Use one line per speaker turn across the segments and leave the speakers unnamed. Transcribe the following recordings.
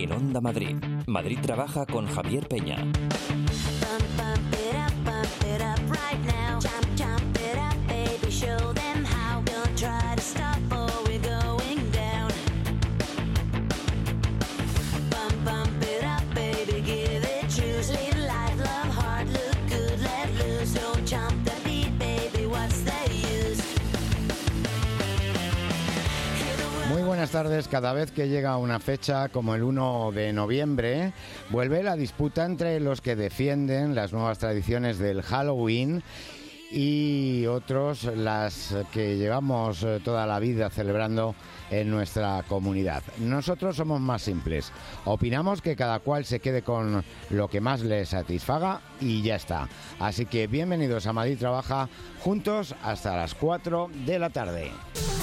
En Onda Madrid. Madrid trabaja con Javier Peña.
Muy buenas tardes. Cada vez que llega una fecha como el 1 de noviembre, vuelve la disputa entre los que defienden las nuevas tradiciones del Halloween y otros las que llevamos toda la vida celebrando en nuestra comunidad. Nosotros somos más simples. Opinamos que cada cual se quede con lo que más le satisfaga y ya está. Así que bienvenidos a Madrid Trabaja, juntos hasta las 4 de la tarde.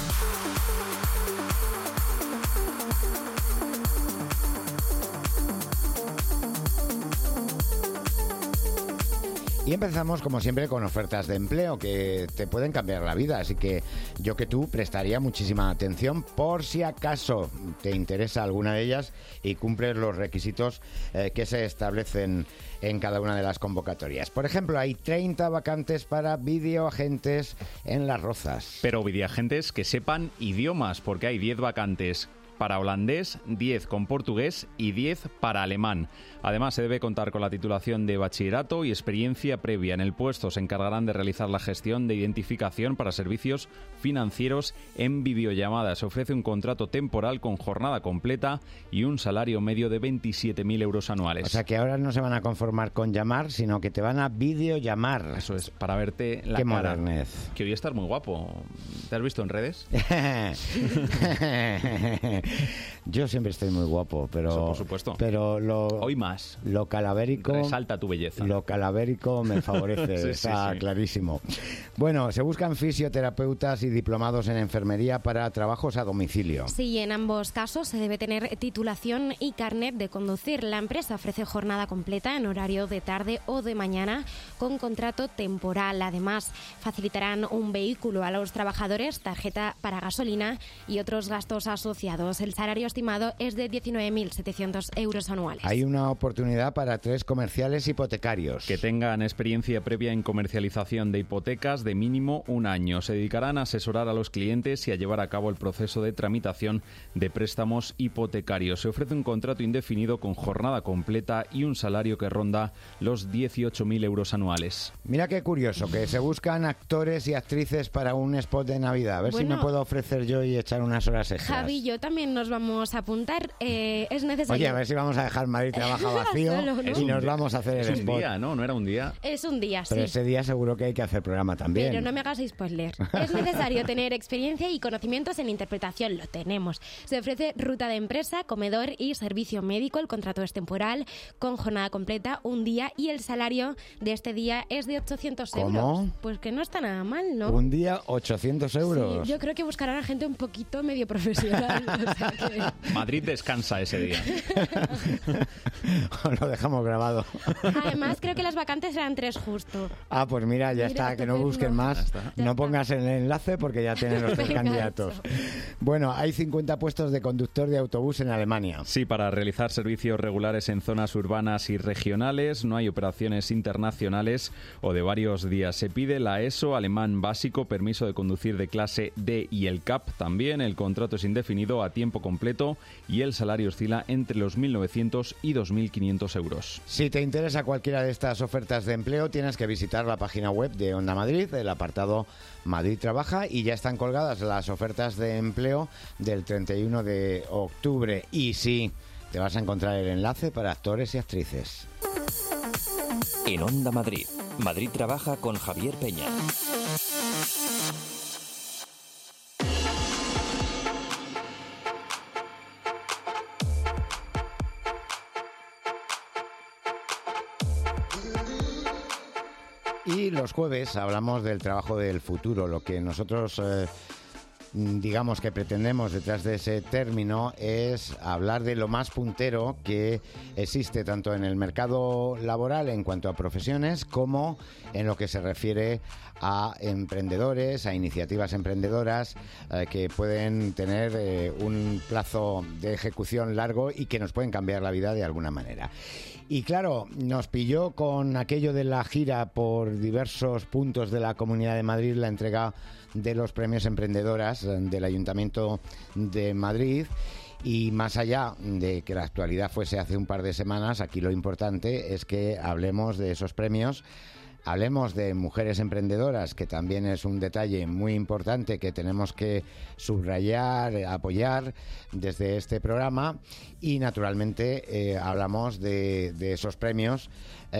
Y empezamos, como siempre, con ofertas de empleo que te pueden cambiar la vida. Así que yo que tú prestaría muchísima atención por si acaso te interesa alguna de ellas y cumples los requisitos que se establecen en cada una de las convocatorias. Por ejemplo, hay 30 vacantes para videoagentes en Las Rozas.
Pero videoagentes que sepan idiomas, porque hay 10 vacantes para holandés, 10 con portugués y 10 para alemán. Además, se debe contar con la titulación de bachillerato y experiencia previa. En el puesto se encargarán de realizar la gestión de identificación para servicios financieros en videollamada. Se ofrece un contrato temporal con jornada completa y un salario medio de 27.000 euros anuales.
O sea que ahora no se van a conformar con llamar, sino que te van a videollamar.
Eso es, para verte la
Qué
cara.
modernez.
Que hoy estás muy guapo. ¿Te has visto en redes?
Yo siempre estoy muy guapo, pero
eso, por supuesto.
Pero
hoy más.
Lo calavérico
resalta tu belleza.
Lo calavérico me favorece,
sí,
está
sí.
clarísimo. Bueno, se buscan fisioterapeutas y diplomados en enfermería para trabajos a domicilio.
Sí, en ambos casos se debe tener titulación y carnet de conducir. La empresa ofrece jornada completa en horario de tarde o de mañana con contrato temporal. Además, facilitarán un vehículo a los trabajadores, tarjeta para gasolina y otros gastos asociados. El salario estimado es de 19.700 euros anuales.
Hay una oportunidad para 3 comerciales hipotecarios.
Que tengan experiencia previa en comercialización de hipotecas de mínimo 1 año. Se dedicarán a asesorar a los clientes y a llevar a cabo el proceso de tramitación de préstamos hipotecarios. Se ofrece un contrato indefinido con jornada completa y un salario que ronda los 18.000 euros anuales.
Mira qué curioso, que se buscan actores y actrices para un spot de Navidad. A ver si me puedo ofrecer yo y echar unas horas extras.
Javi, yo también nos vamos a apuntar. Es necesario.
Oye, a ver si vamos a dejar Madrid Trabaja vacío
solo, ¿no?
y nos vamos a hacer el spot.
Es un día, ¿no? ¿No era un día?
Es un día, sí.
Pero ese día seguro que hay que hacer programa también.
Pero no me hagas spoiler. Es necesario tener experiencia y conocimientos en interpretación. Lo tenemos. Se ofrece ruta de empresa, comedor y servicio médico. El contrato es temporal, con jornada completa, 1 día, y el salario de este día es de 800 euros.
¿Cómo?
Pues que no está nada mal, ¿no?
1 día, 800 euros.
Sí, yo creo que buscarán a gente un poquito medio profesional. O sea que...
Madrid descansa ese día.
Lo dejamos grabado.
Además, creo que las vacantes eran 3 justo.
Ah, pues mira, ya está, que no busquen más. No pongas el enlace porque ya tienen los 3 candidatos. Bueno, hay 50 puestos de conductor de autobús en Alemania.
Sí, para realizar servicios regulares en zonas urbanas y regionales. No hay operaciones internacionales o de varios días. Se pide la ESO, alemán básico, permiso de conducir de clase D y el CAP también. El contrato es indefinido a tiempo completo y el salario oscila entre los 1.900 y 2.500 euros.
Si te interesa cualquiera de estas ofertas de empleo, tienes que visitar la página web de Onda Madrid, el apartado Madrid Trabaja, y ya están colgadas las ofertas de empleo del 31 de octubre. Y sí, te vas a encontrar el enlace para actores y actrices.
En Onda Madrid. Madrid Trabaja con Javier Peña.
Y los jueves hablamos del trabajo del futuro, lo que nosotros digamos, que pretendemos detrás de ese término es hablar de lo más puntero que existe tanto en el mercado laboral en cuanto a profesiones como en lo que se refiere a emprendedores, a iniciativas emprendedoras que pueden tener un plazo de ejecución largo y que nos pueden cambiar la vida de alguna manera. Y claro, nos pilló con aquello de la gira por diversos puntos de la Comunidad de Madrid, la entrega de los premios emprendedoras del Ayuntamiento de Madrid. Y más allá de que la actualidad fuese hace un par de semanas, aquí lo importante es que hablemos de esos premios. Hablemos de mujeres emprendedoras, que también es un detalle muy importante que tenemos que subrayar, apoyar desde este programa. Y, naturalmente, hablamos de esos premios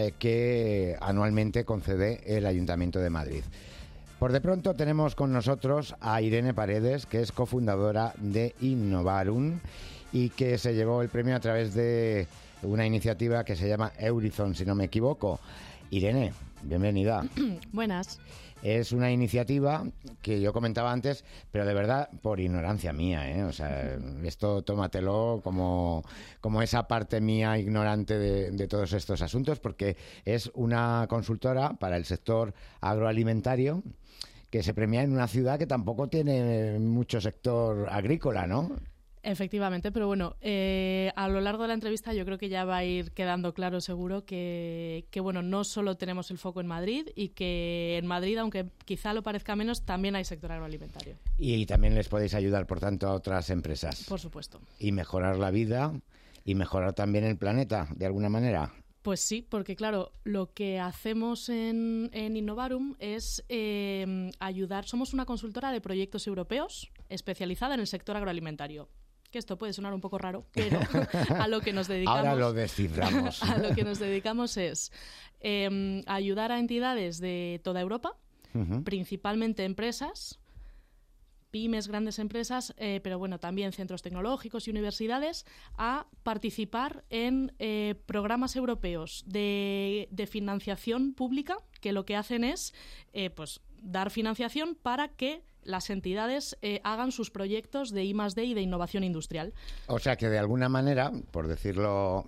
que anualmente concede el Ayuntamiento de Madrid. Por de pronto tenemos con nosotros a Irene Paredes, que es cofundadora de Innovarum y que se llevó el premio a través de una iniciativa que se llama Eurizon, si no me equivoco. Irene, bienvenida.
Buenas.
Es una iniciativa que yo comentaba antes, pero de verdad por ignorancia mía, ¿eh? O sea, esto tómatelo como esa parte mía ignorante de todos estos asuntos, porque es una consultora para el sector agroalimentario que se premia en una ciudad que tampoco tiene mucho sector agrícola, ¿no?
Efectivamente, pero bueno, a lo largo de la entrevista yo creo que ya va a ir quedando claro seguro que bueno, no solo tenemos el foco en Madrid y que en Madrid, aunque quizá lo parezca menos, también hay sector agroalimentario.
Y también les podéis ayudar, por tanto, a otras empresas.
Por supuesto.
Y mejorar la vida y mejorar también el planeta, de alguna manera.
Pues sí, porque claro, lo que hacemos en Innovarum es ayudar. Somos una consultora de proyectos europeos especializada en el sector agroalimentario. Que esto puede sonar un poco raro, pero a lo que nos dedicamos...
Ahora lo desciframos.
A lo que nos dedicamos es ayudar a entidades de toda Europa, principalmente empresas, pymes, grandes empresas, pero bueno, también centros tecnológicos y universidades, a participar en programas europeos de financiación pública, que lo que hacen es pues dar financiación para que las entidades hagan sus proyectos de I+D y de innovación industrial.
O sea que de alguna manera, por decirlo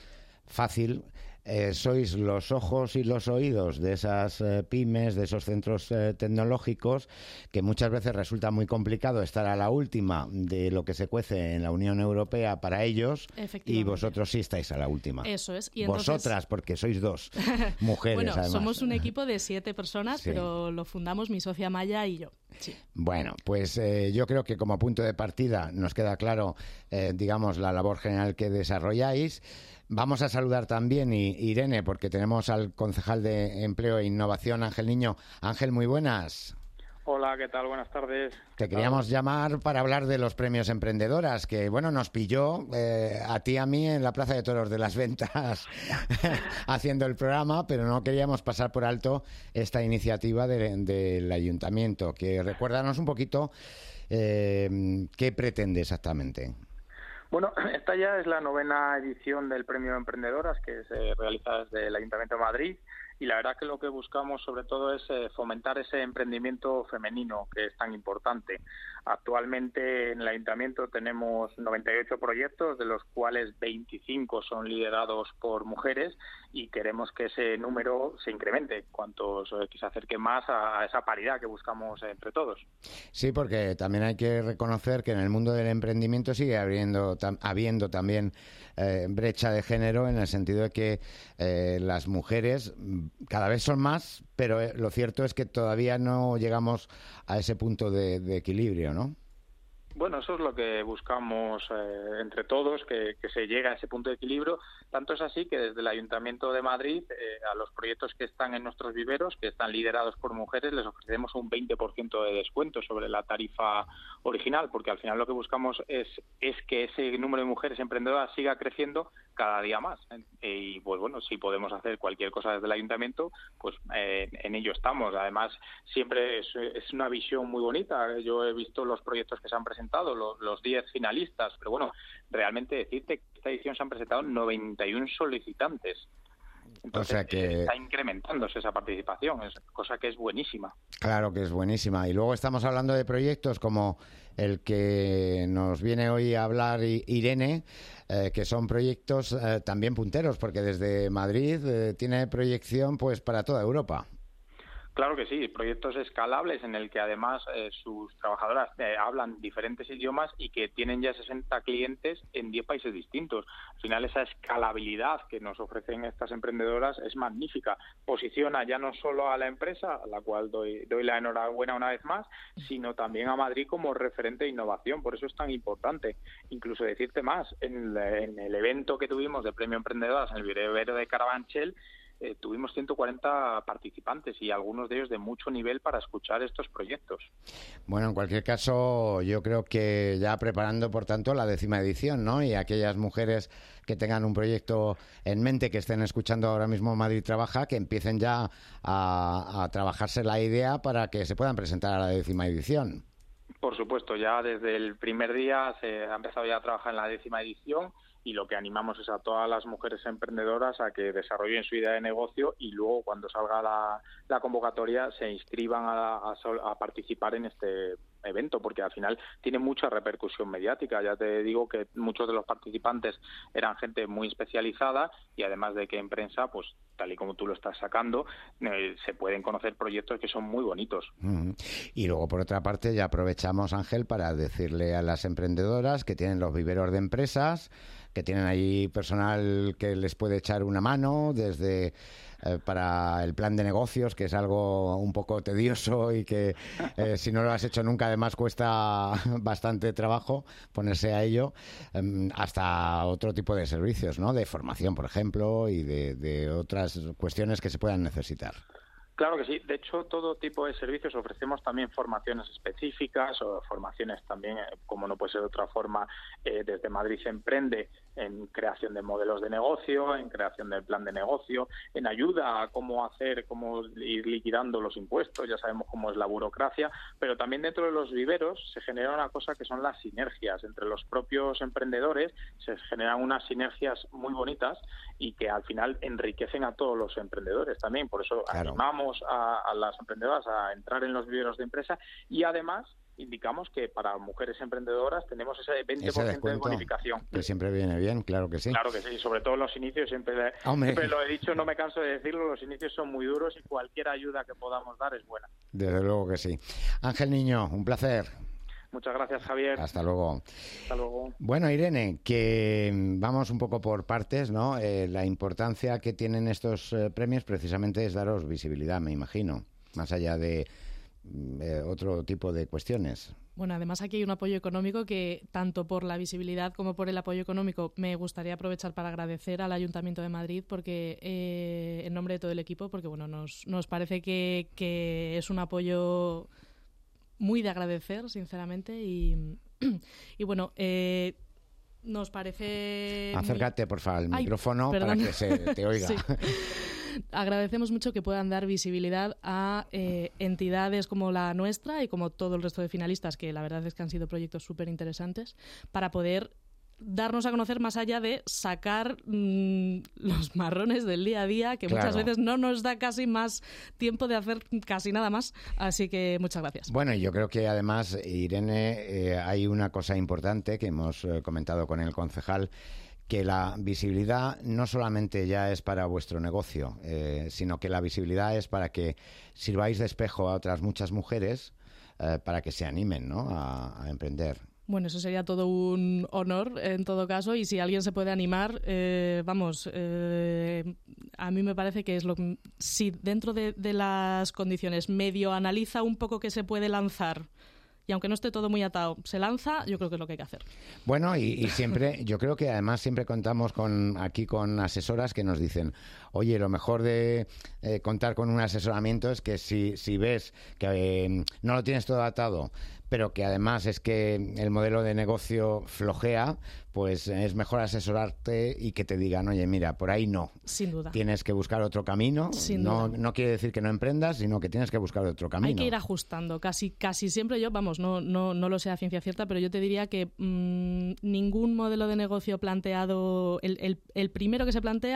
fácil, sois los ojos y los oídos de esas pymes, de esos centros tecnológicos, que muchas veces resulta muy complicado estar a la última de lo que se cuece en la Unión Europea para ellos, y vosotros sí estáis a la última.
Eso es. Y entonces...
Vosotras, porque sois dos mujeres,
bueno,
además.
Somos un equipo de 7 personas,
sí.
Pero lo fundamos mi socia Maya y yo. Sí.
Bueno, pues yo creo que como punto de partida nos queda claro, digamos, la labor general que desarrolláis. Vamos a saludar también, Irene, porque tenemos al concejal de Empleo e Innovación, Ángel Niño. Ángel, muy buenas.
Hola, ¿qué tal? Buenas tardes.
Te queríamos llamar para hablar de los premios emprendedoras, que bueno, nos pilló a ti y a mí en la Plaza de Toros de las Ventas haciendo el programa, pero no queríamos pasar por alto esta iniciativa del Ayuntamiento. Que recuérdanos un poquito qué pretende exactamente.
Bueno, esta ya es la 9ª edición del Premio Emprendedoras que se realiza desde el Ayuntamiento de Madrid, y la verdad que lo que buscamos sobre todo es fomentar ese emprendimiento femenino que es tan importante. Actualmente en el Ayuntamiento tenemos 98 proyectos, de los cuales 25 son liderados por mujeres, y queremos que ese número se incremente, que se acerque más a esa paridad que buscamos entre todos.
Sí, porque también hay que reconocer que en el mundo del emprendimiento sigue habiendo también brecha de género, en el sentido de que las mujeres cada vez son más, pero lo cierto es que todavía no llegamos a ese punto de equilibrio, ¿no?
Bueno, eso es lo que buscamos entre todos, que se llegue a ese punto de equilibrio. Tanto es así que desde el Ayuntamiento de Madrid, a los proyectos que están en nuestros viveros, que están liderados por mujeres, les ofrecemos un 20% de descuento sobre la tarifa original, porque al final lo que buscamos es que ese número de mujeres emprendedoras siga creciendo cada día más. Y pues bueno, si podemos hacer cualquier cosa desde el Ayuntamiento, pues en ello estamos. Además, siempre es una visión muy bonita. Yo he visto los proyectos que se han presentado, los 10 finalistas, pero bueno, realmente decirte que esta edición se han presentado 91 solicitantes. Entonces,
o sea que
está incrementándose esa participación, cosa que es buenísima.
Claro que es buenísima. Y luego estamos hablando de proyectos como el que nos viene hoy a hablar Irene, que son proyectos también punteros, porque desde Madrid tiene proyección pues para toda Europa.
Claro que sí, proyectos escalables en el que además sus trabajadoras hablan diferentes idiomas y que tienen ya 60 clientes en 10 países distintos. Al final esa escalabilidad que nos ofrecen estas emprendedoras es magnífica. Posiciona ya no solo a la empresa, a la cual doy la enhorabuena una vez más, sino también a Madrid como referente de innovación. Por eso es tan importante. Incluso decirte más, en el evento que tuvimos de Premio Emprendedoras en el vivero de Carabanchel, tuvimos 140 participantes y algunos de ellos de mucho nivel para escuchar estos proyectos.
Bueno, en cualquier caso, yo creo que ya preparando, por tanto, la 10ª edición, ¿no? Y aquellas mujeres que tengan un proyecto en mente, que estén escuchando ahora mismo Madrid Trabaja, que empiecen ya a trabajarse la idea para que se puedan presentar a la 10ª edición.
Por supuesto, ya desde el primer día se ha empezado ya a trabajar en la 10ª edición. Y lo que animamos es a todas las mujeres emprendedoras a que desarrollen su idea de negocio y luego cuando salga la convocatoria se inscriban a participar en este evento, porque al final tiene mucha repercusión mediática. Ya te digo que muchos de los participantes eran gente muy especializada y además de que en prensa, pues tal y como tú lo estás sacando, se pueden conocer proyectos que son muy bonitos.
Y luego, por otra parte, ya aprovechamos, Ángel, para decirle a las emprendedoras que tienen los viveros de empresas, que tienen ahí personal que les puede echar una mano desde para el plan de negocios, que es algo un poco tedioso y que si no lo has hecho nunca además cuesta bastante trabajo ponerse a ello, hasta otro tipo de servicios, ¿no? De formación, por ejemplo, y de otras cuestiones que se puedan necesitar.
Claro que sí. De hecho, todo tipo de servicios ofrecemos también formaciones específicas o formaciones también, como no puede ser de otra forma, desde Madrid se emprende en creación de modelos de negocio, en creación del plan de negocio, en ayuda a cómo ir liquidando los impuestos, ya sabemos cómo es la burocracia, pero también dentro de los viveros se genera una cosa que son las sinergias. Entre los propios emprendedores se generan unas sinergias muy bonitas y que al final enriquecen a todos los emprendedores también. Por eso animamos a las emprendedoras a entrar en los viveros de empresa y además indicamos que para mujeres emprendedoras tenemos ese 20% de bonificación.
Que siempre viene bien, claro que sí.
Claro que sí, sobre todo en los inicios, siempre lo he dicho, no me canso de decirlo, los inicios son muy duros y cualquier ayuda que podamos dar es buena.
Desde luego que sí. Ángel Niño, un placer.
Muchas gracias, Javier.
Hasta luego.
Hasta luego.
Bueno, Irene, que vamos un poco por partes, ¿no? La importancia que tienen estos premios precisamente es daros visibilidad, me imagino, más allá de otro tipo de cuestiones.
Bueno, además aquí hay un apoyo económico que, tanto por la visibilidad como por el apoyo económico, me gustaría aprovechar para agradecer al Ayuntamiento de Madrid porque en nombre de todo el equipo, porque bueno, nos parece que es un apoyo muy de agradecer, sinceramente, y bueno, nos parece...
Acércate, por favor, al micrófono para que se te oiga. Sí.
Agradecemos mucho que puedan dar visibilidad a entidades como la nuestra y como todo el resto de finalistas, que la verdad es que han sido proyectos súper interesantes, para poder darnos a conocer más allá de sacar los marrones del día a día, que muchas veces no nos da casi más tiempo de hacer casi nada más. Así que muchas gracias.
Bueno, yo creo que además, Irene, hay una cosa importante que hemos comentado con el concejal, que la visibilidad no solamente ya es para vuestro negocio, sino que la visibilidad es para que sirváis de espejo a otras muchas mujeres para que se animen, ¿no?, a emprender.
Bueno, eso sería todo un honor en todo caso, y si alguien se puede animar, a mí me parece que es si dentro de las condiciones medio analiza un poco que se puede lanzar, y aunque no esté todo muy atado, se lanza, yo creo que es lo que hay que hacer. Bueno,
y siempre, yo creo que además siempre contamos aquí con asesoras que nos dicen, oye, lo mejor de contar con un asesoramiento es que si ves que no lo tienes todo atado, pero que además es que el modelo de negocio flojea, pues es mejor asesorarte y que te digan, oye, mira, por ahí no.
Sin duda.
Tienes que buscar otro camino. No quiere decir que no emprendas, sino que tienes que buscar otro camino.
Hay que ir ajustando. Casi siempre yo, no lo sé a ciencia cierta, pero yo te diría que ningún modelo de negocio planteado, el primero que se plantea,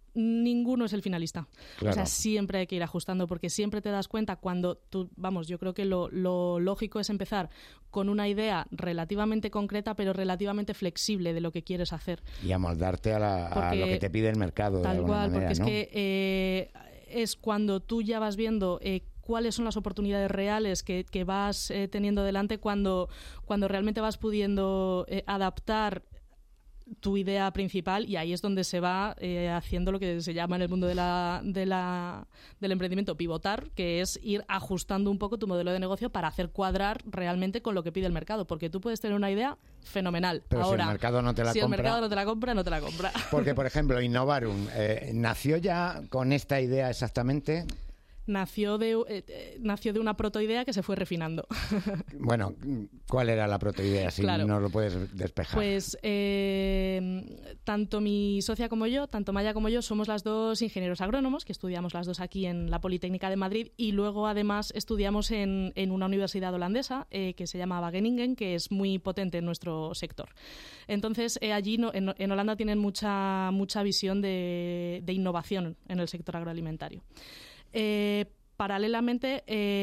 ninguno es el finalista.
Claro.
O sea, siempre hay que ir ajustando, porque siempre te das cuenta cuando tú, yo creo que lo lógico es empezar con una idea relativamente concreta, pero relativamente flexible de lo que quieres hacer.
Y amoldarte a lo que te pide el mercado.
Tal
de alguna
cual,
manera,
porque
¿no?
es que es cuando tú ya vas viendo cuáles son las oportunidades reales que vas teniendo delante, cuando realmente vas pudiendo adaptar tu idea principal, y ahí es donde se va haciendo lo que se llama en el mundo del emprendimiento pivotar, que es ir ajustando un poco tu modelo de negocio para hacer cuadrar realmente con lo que pide el mercado, porque tú puedes tener una idea fenomenal.
Pero
ahora,
si el mercado no te la
si
compra...
el mercado no te la compra, no te la compra.
Porque, por ejemplo, Innovarum, ¿nació ya con esta idea exactamente?
Nació de una protoidea que se fue refinando.
Bueno, ¿cuál era la protoidea? Si
claro.
no lo puedes despejar.
Pues tanto mi socia como yo, tanto Maya como yo, somos las dos ingenieros agrónomos, que estudiamos las dos aquí en la Politécnica de Madrid, y luego además estudiamos en una universidad holandesa que se llama Wageningen, que es muy potente en nuestro sector. Entonces, allí en Holanda tienen mucha visión de innovación en el sector agroalimentario. Paralelamente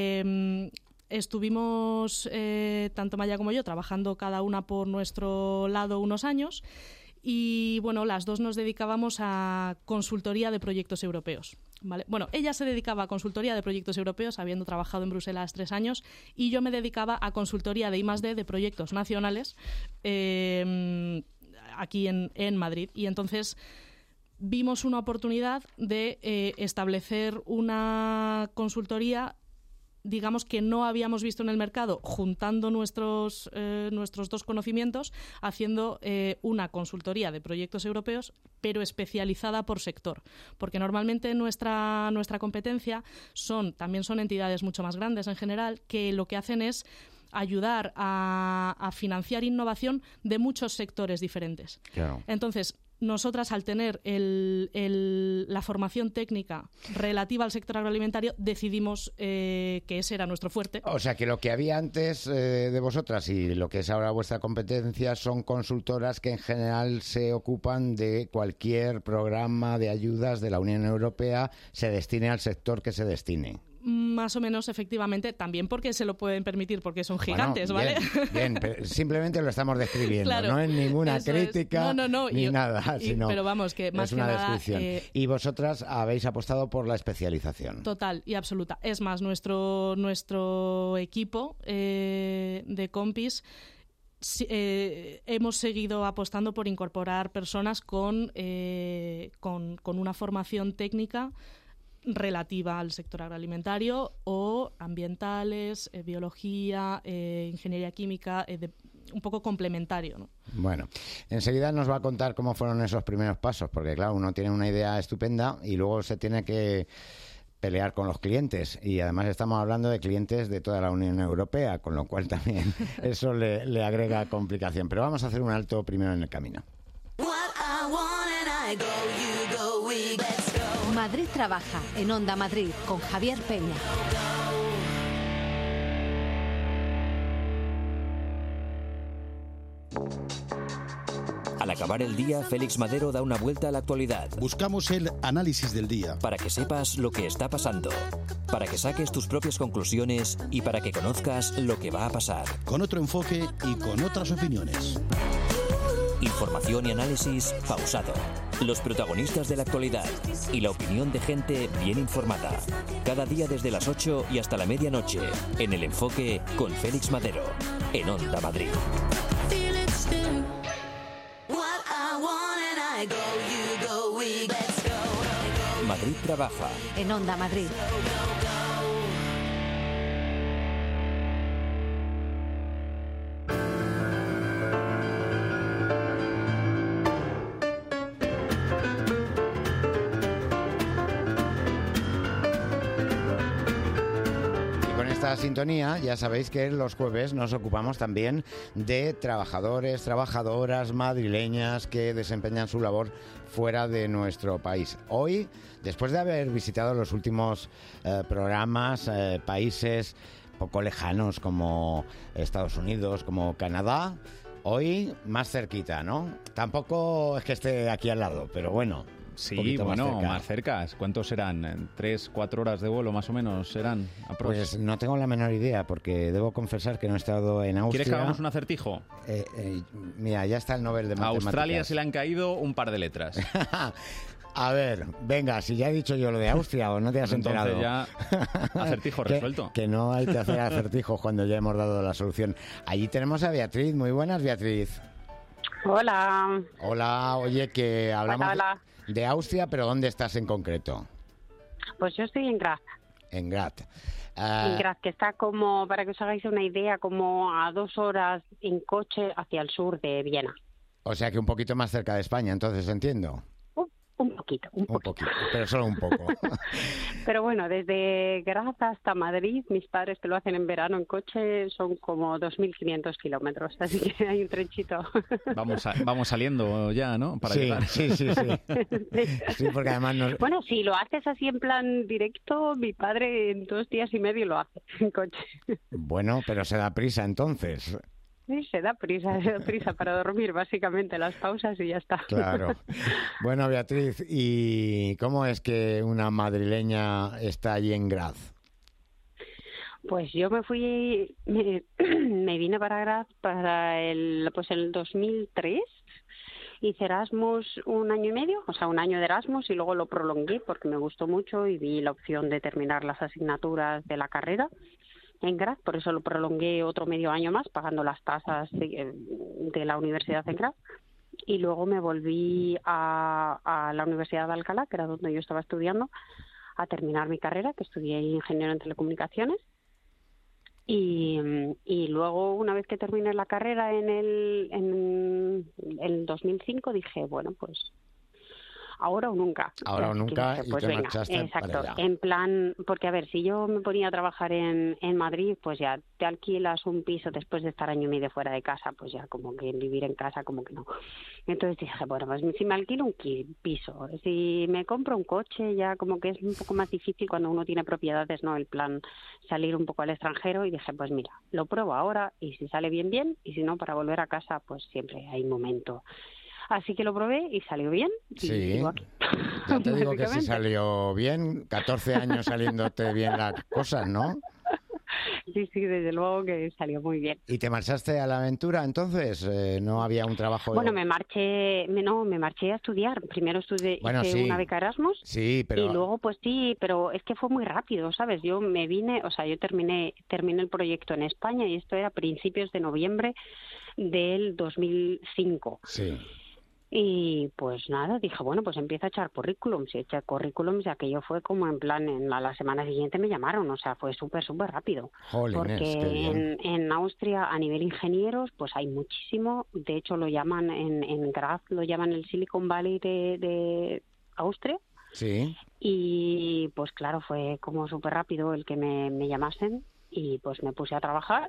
estuvimos tanto Maya como yo trabajando cada una por nuestro lado unos años, y bueno, las dos nos dedicábamos a consultoría de proyectos europeos, ¿vale? Bueno, ella se dedicaba a consultoría de proyectos europeos, habiendo trabajado en Bruselas 3 años, y yo me dedicaba a consultoría de I+D de proyectos nacionales aquí en Madrid. Y entonces vimos una oportunidad de establecer una consultoría, digamos, que no habíamos visto en el mercado, juntando nuestros dos conocimientos, haciendo una consultoría de proyectos europeos, pero especializada por sector. Porque normalmente nuestra competencia también son entidades mucho más grandes en general, que lo que hacen es ayudar a financiar innovación de muchos sectores diferentes.
Claro.
Entonces, nosotras, al tener la formación técnica relativa al sector agroalimentario, decidimos que ese era nuestro fuerte.
O sea, que lo que había antes de vosotras y lo que es ahora vuestra competencia son consultoras que en general se ocupan de cualquier programa de ayudas de la Unión Europea, se destine al sector que se destine.
Más o menos, efectivamente, también porque se lo pueden permitir, porque son gigantes,
bueno,
¿vale?
Bien, pero simplemente lo estamos describiendo,
claro,
no es ninguna crítica ni nada, sino
pero vamos, que más
es una
que nada,
descripción. Y vosotras habéis apostado por la especialización.
Total y absoluta. Es más, nuestro equipo de compis hemos seguido apostando por incorporar personas con una formación técnica relativa al sector agroalimentario, o ambientales, biología, ingeniería química, un poco complementario, ¿no?
Bueno, enseguida nos va a contar cómo fueron esos primeros pasos, porque claro, uno tiene una idea estupenda y luego se tiene que pelear con los clientes, y además estamos hablando de clientes de toda la Unión Europea, con lo cual también eso le agrega complicación. Pero vamos a hacer un alto primero en el camino.
Madrid trabaja en Onda Madrid con Javier Peña.
Al acabar el día, Félix Madero da una vuelta a la actualidad.
Buscamos el análisis del día.
Para que sepas lo que está pasando, para que saques tus propias conclusiones y para que conozcas lo que va a pasar.
Con otro enfoque y con otras opiniones.
Información y análisis pausado. Los protagonistas de la actualidad y la opinión de gente bien informada. Cada día desde las 8 y hasta la medianoche. En El Enfoque con Félix Madero. En Onda Madrid. Madrid trabaja.
En Onda Madrid.
Sintonía, ya sabéis que los jueves nos ocupamos también de trabajadores, trabajadoras madrileñas que desempeñan su labor fuera de nuestro país. Hoy, después de haber visitado los últimos programas, países poco lejanos como Estados Unidos, como Canadá, hoy más cerquita, ¿no? Tampoco es que esté aquí al lado, pero bueno,
Sí, bueno, más cerca. ¿Cuántos serán? 3, 4 horas de vuelo más o menos serán.
Pues no tengo la menor idea, porque debo confesar que no he estado en Austria.
¿Quieres que hagamos un acertijo?
Mira, ya está el Nobel de Matemáticas.
A Australia se le han caído un par de letras.
A ver, venga, si ya he dicho yo lo de Austria o no te has enterado.
Entonces ya acertijo resuelto.
Que no hay que hacer acertijos cuando ya hemos dado la solución. Allí tenemos a Beatriz. Muy buenas, Beatriz.
Hola.
Hola, oye, que hablamos
Hola.
de Austria, pero ¿dónde estás en concreto?
Pues yo estoy en Graz.
En Graz.
En Graz, que está como, para que os hagáis una idea, como a 2 horas en coche hacia el sur de Viena.
O sea que un poquito más cerca de España, entonces entiendo.
Un poquito.
Pero solo un poco.
Pero bueno, desde Graz hasta Madrid, mis padres que lo hacen en verano en coche, son como 2.500 kilómetros, así que hay un trechito.
Vamos saliendo ya, ¿no? Para llegar.
Sí. Sí, porque además
Bueno, si lo haces así en plan directo, mi padre en 2 días y medio lo hace en coche.
Bueno, pero se da prisa entonces.
Sí, se da prisa para dormir, básicamente, las pausas y ya está.
Claro. Bueno, Beatriz, ¿y cómo es que una madrileña está allí en Graz?
Pues yo me vine para Graz para el 2003. Hice Erasmus 1 año y medio, o sea, 1 año de Erasmus, y luego lo prolongué porque me gustó mucho y vi la opción de terminar las asignaturas de la carrera en Graz, por eso lo prolongué otro medio año más, pagando las tasas de la Universidad en Graz. Y luego me volví a la Universidad de Alcalá, que era donde yo estaba estudiando, a terminar mi carrera, que estudié ingeniero en telecomunicaciones. Y luego, una vez que terminé la carrera en el 2005, dije, bueno, pues ahora o nunca.
Ahora o nunca,
dije,
y
pues
te
venga,
marchaste
exacto,
para allá.
en plan, porque a ver, si yo me ponía a trabajar en Madrid, pues ya te alquilas un piso después de estar año y medio fuera de casa, pues ya como que vivir en casa, como que no. Entonces dije, bueno, pues si me alquilo un piso, si me compro un coche, ya como que es un poco más difícil cuando uno tiene propiedades, ¿no? El plan salir un poco al extranjero, y dije, pues mira, lo pruebo ahora, y si sale bien, bien, y si no, para volver a casa, pues siempre hay momento. Así que lo probé y salió bien.
Sí, ya te digo que sí salió bien. 14 años saliéndote bien las cosas, ¿no?
Sí, desde luego que salió muy bien.
¿Y te marchaste a la aventura entonces? ¿No había un trabajo?
Bueno, me marché a estudiar. Primero hice una beca Erasmus.
Sí, pero...
Y luego, pues sí, pero es que fue muy rápido, ¿sabes? Yo me vine, o sea, yo terminé el proyecto en España, y esto era a principios de noviembre del 2005.
Sí.
Y pues nada, dije, bueno, pues empiezo a echar currículums. Y eché currículums, y aquello fue como en plan, la semana siguiente me llamaron, o sea, fue súper rápido.
Jolines,
porque en Austria, a nivel ingenieros, pues hay muchísimo. De hecho, lo llaman en Graz, lo llaman el Silicon Valley de Austria.
Sí.
Y pues claro, fue como súper rápido el que me llamasen, y pues me puse a trabajar.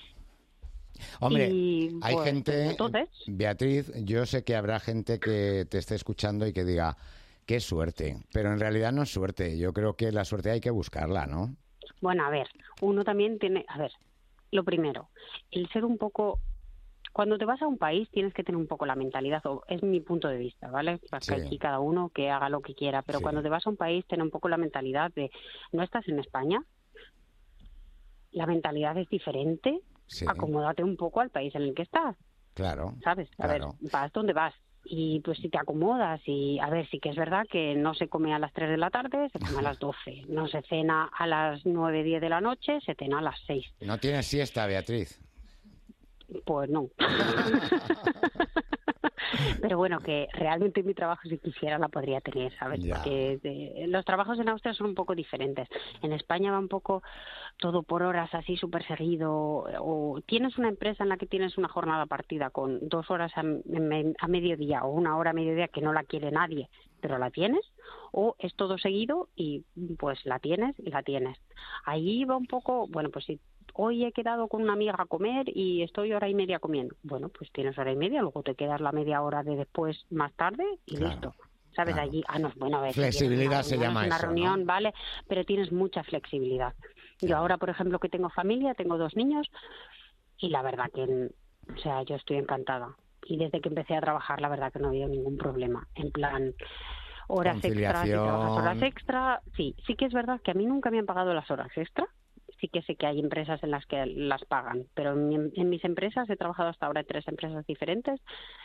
Hombre,
y,
hay
pues,
gente,
entonces...
Beatriz, yo sé que habrá gente que te esté escuchando y que diga, qué suerte, pero en realidad no es suerte. Yo creo que la suerte hay que buscarla, ¿no?
Bueno, a ver, uno también tiene... A ver, lo primero, el ser un poco... Cuando te vas a un país tienes que tener un poco la mentalidad, o es mi punto de vista, ¿vale? Porque
Sí.
aquí cada uno que haga lo que quiera, pero
Sí.
cuando te vas a un país, ten un poco la mentalidad de, no estás en España, la mentalidad es diferente,
Sí.
acomódate un poco al país en el que estás,
Claro.
¿sabes? A
Claro.
ver, vas donde vas. Y pues si te acomodas, y a ver, sí que es verdad que no se come a las 3 de la tarde, se come a las 12. No se cena a las 9, 10 de la noche, se cena a las 6.
No tienes siesta, Beatriz.
Pues no. Pero bueno, que realmente mi trabajo, si quisiera, la podría tener, ¿sabes?
Ya.
Porque los trabajos en Austria son un poco diferentes. En España va un poco todo por horas, así súper seguido. O tienes una empresa en la que tienes una jornada partida con 2 horas a mediodía, o 1 hora a mediodía, que no la quiere nadie, pero la tienes. O es todo seguido y pues la tienes y la tienes. Ahí va un poco, bueno, pues si hoy he quedado con una amiga a comer y estoy hora y media comiendo. Bueno, pues tienes hora y media, luego te quedas la media hora de después más tarde y
Claro,
listo. ¿Sabes?
claro.
Allí, no, bueno, a ver,
Flexibilidad se llama
una
eso,
reunión,
¿no?
¿vale? Pero tienes mucha flexibilidad. Yo ahora, por ejemplo, que tengo familia, tengo 2 niños, y la verdad que, o sea, yo estoy encantada. Y desde que empecé a trabajar, la verdad que no ha habido ningún problema. En plan, horas extras, si trabajas horas extra. Sí que es verdad que a mí nunca me han pagado las horas extra. Sí que sé que hay empresas en las que las pagan, pero en mis empresas, he trabajado hasta ahora en 3 empresas diferentes,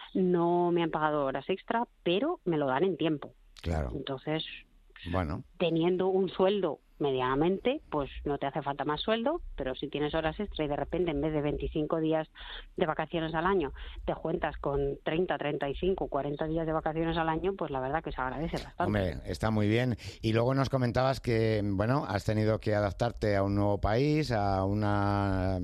no me han pagado horas extra, pero me lo dan en tiempo.
Claro.
Entonces,
bueno,
teniendo un sueldo medianamente, pues no te hace falta más sueldo, pero si tienes horas extra y de repente en vez de 25 días de vacaciones al año te cuentas con 30, 35, 40 días de vacaciones al año, pues la verdad que se agradece bastante.
Hombre, está muy bien. Y luego nos comentabas que, bueno, has tenido que adaptarte a un nuevo país, a una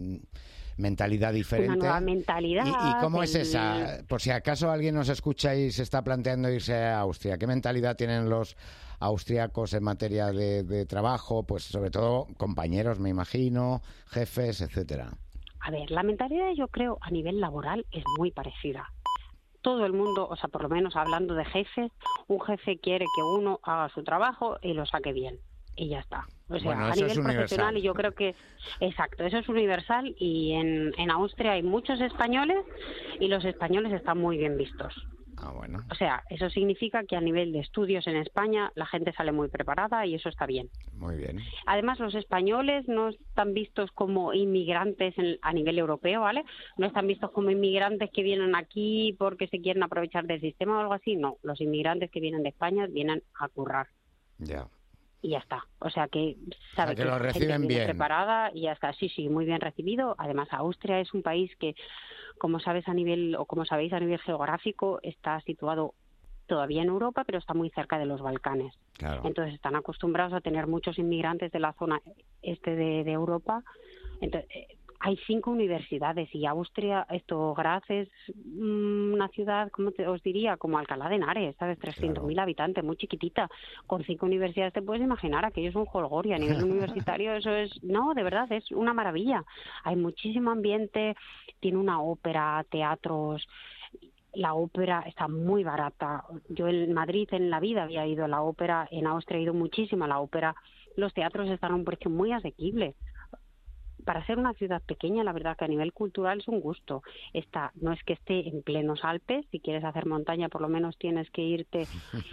mentalidad diferente.
Una nueva mentalidad.
¿Y cómo es esa? Por si acaso alguien nos escucha y se está planteando irse a Austria, ¿qué mentalidad tienen los austriacos en materia de trabajo? Pues sobre todo compañeros, me imagino, jefes, etcétera.
A ver, la mentalidad yo creo a nivel laboral es muy parecida. Todo el mundo, o sea, por lo menos hablando de jefes, un jefe quiere que uno haga su trabajo y lo saque bien. Y ya está. O sea,
bueno,
a nivel profesional, y yo creo que, exacto, eso es universal, y en Austria hay muchos españoles y los españoles están muy bien vistos.
Ah, bueno.
O sea, eso significa que a nivel de estudios en España la gente sale muy preparada y eso está bien.
Muy bien.
Además, los españoles no están vistos como inmigrantes a nivel europeo, ¿vale? No están vistos como inmigrantes que vienen aquí porque se quieren aprovechar del sistema o algo así. No, los inmigrantes que vienen de España vienen a currar.
Ya.
Y ya está. O sea que sabe
que
que
lo
la gente
reciben
viene
bien.
preparada y ya está. Sí, muy bien recibido. Además, Austria es un país que, como sabes como sabéis a nivel geográfico, está situado todavía en Europa, pero está muy cerca de los Balcanes.
Claro.
Entonces están acostumbrados a tener muchos inmigrantes de la zona este de Europa. Entonces, hay 5 universidades y Austria, Graz es una ciudad, os diría, como Alcalá de Henares, ¿sabes? 300.000 habitantes, muy chiquitita. Con 5 universidades te puedes imaginar, aquello es un jolgorio. A nivel universitario eso es, no, de verdad, es una maravilla. Hay muchísimo ambiente, tiene una ópera, teatros. La ópera está muy barata. Yo en Madrid en la vida había ido a la ópera, en Austria he ido muchísimo a la ópera. Los teatros están a un precio muy asequible. Para ser una ciudad pequeña, la verdad que a nivel cultural es un gusto. No es que esté en plenos Alpes, si quieres hacer montaña por lo menos tienes que irte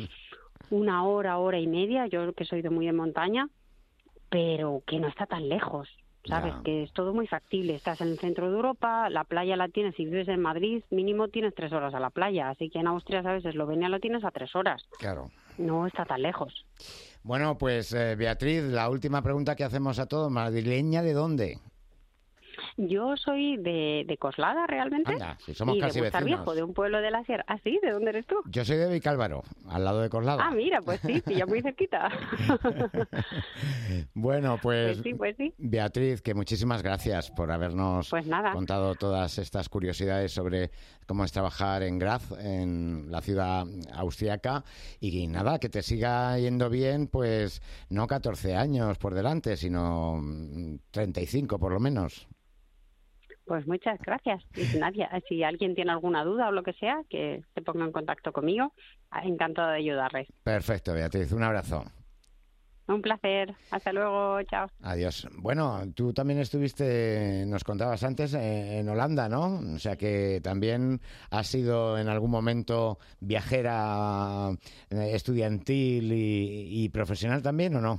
1 hora, hora y media, yo que soy de muy de montaña, pero que no está tan lejos, ¿sabes? Ya. Que es todo muy factible. Estás en el centro de Europa, la playa la tienes, si vives en Madrid, mínimo tienes 3 horas a la playa, así que en Austria, ¿sabes? Eslovenia lo tienes a 3 horas.
Claro.
No está tan lejos.
Bueno, pues Beatriz, la última pregunta que hacemos a todos, ¿madrileña de dónde?
Yo soy de Coslada, realmente.
Anda, si somos
y
casi
de Bustar
vecinos.
Viejo, de un pueblo de la Sierra. ¿Ah, sí? ¿De dónde eres tú?
Yo soy de Vicálvaro, al lado de Coslada.
Ah, mira, pues sí, pilla muy cerquita.
Bueno, pues
sí.
Beatriz, que muchísimas gracias por habernos contado todas estas curiosidades sobre cómo es trabajar en Graz, en la ciudad austriaca, y nada, que te siga yendo bien, pues no 14 años por delante, sino 35 por lo menos.
Pues muchas gracias. Si alguien tiene alguna duda o lo que sea, que se ponga en contacto conmigo. Encantada de ayudarles.
Perfecto, Beatriz. Un abrazo.
Un placer. Hasta luego. Chao.
Adiós. Bueno, tú también estuviste, nos contabas antes, en Holanda, ¿no? O sea que también has sido en algún momento viajera estudiantil y profesional también, ¿o no?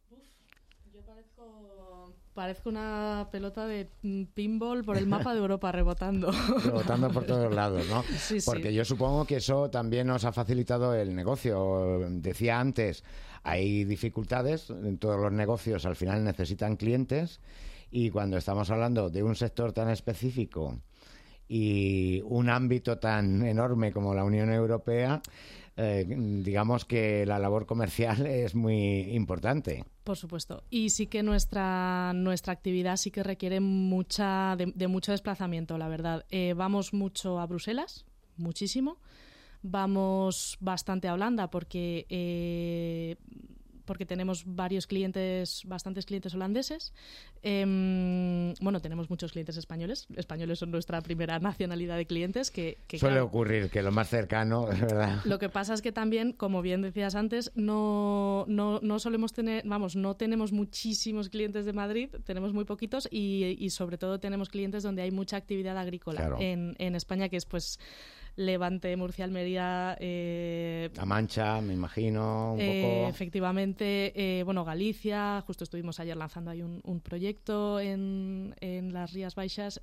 Parezco una pelota de pinball por el mapa de Europa rebotando.
Rebotando por todos lados, ¿no?
Sí,
porque
sí.
Yo supongo que eso también nos ha facilitado el negocio. Decía antes, hay dificultades, en todos los negocios al final necesitan clientes, y cuando estamos hablando de un sector tan específico y un ámbito tan enorme como la Unión Europea, digamos que la labor comercial es muy importante.
Por supuesto. Y sí que nuestra actividad sí que requiere de mucho desplazamiento, la verdad. Vamos mucho a Bruselas, muchísimo. Vamos bastante a Holanda porque tenemos bastantes clientes holandeses. Tenemos muchos clientes españoles. Españoles son nuestra primera nacionalidad de clientes. Que
suele ocurrir que lo más cercano, es verdad.
Lo que pasa es que también, como bien decías antes, no solemos tener, no tenemos muchísimos clientes de Madrid, tenemos muy poquitos y sobre todo tenemos clientes donde hay mucha actividad agrícola.
Claro.
En España, que es pues Levante, Murcia, Almería...
La Mancha, me imagino, un poco...
Efectivamente, Galicia, justo estuvimos ayer lanzando ahí un proyecto en las Rías Baixas,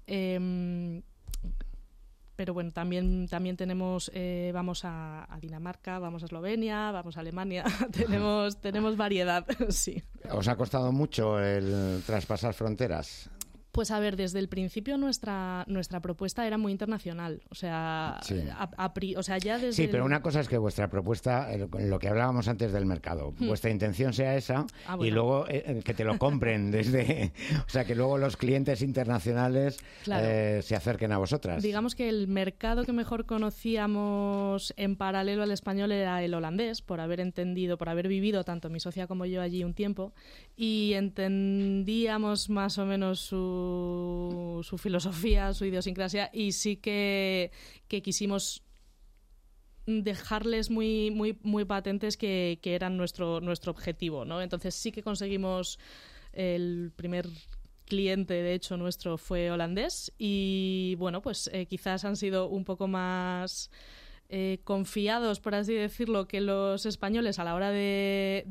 pero bueno, también tenemos, vamos a Dinamarca, vamos a Eslovenia, vamos a Alemania, tenemos variedad, sí.
¿Os ha costado mucho el traspasar fronteras?
Pues a ver, desde el principio nuestra propuesta era muy internacional, o sea,
sí.
Ya desde...
Sí, pero una cosa es que vuestra propuesta, lo que hablábamos antes del mercado, vuestra intención sea esa y luego que te lo compren desde... O sea, que luego los clientes internacionales se acerquen a vosotras.
Digamos que el mercado que mejor conocíamos en paralelo al español era el holandés, por haber vivido tanto mi socia como yo allí un tiempo, y entendíamos más o menos su filosofía, su idiosincrasia, y sí que quisimos dejarles muy, muy, muy patentes que eran nuestro objetivo, ¿no? Entonces sí que conseguimos el primer cliente, de hecho, nuestro fue holandés y, bueno, pues quizás han sido un poco más... confiados, por así decirlo, que los españoles a la hora de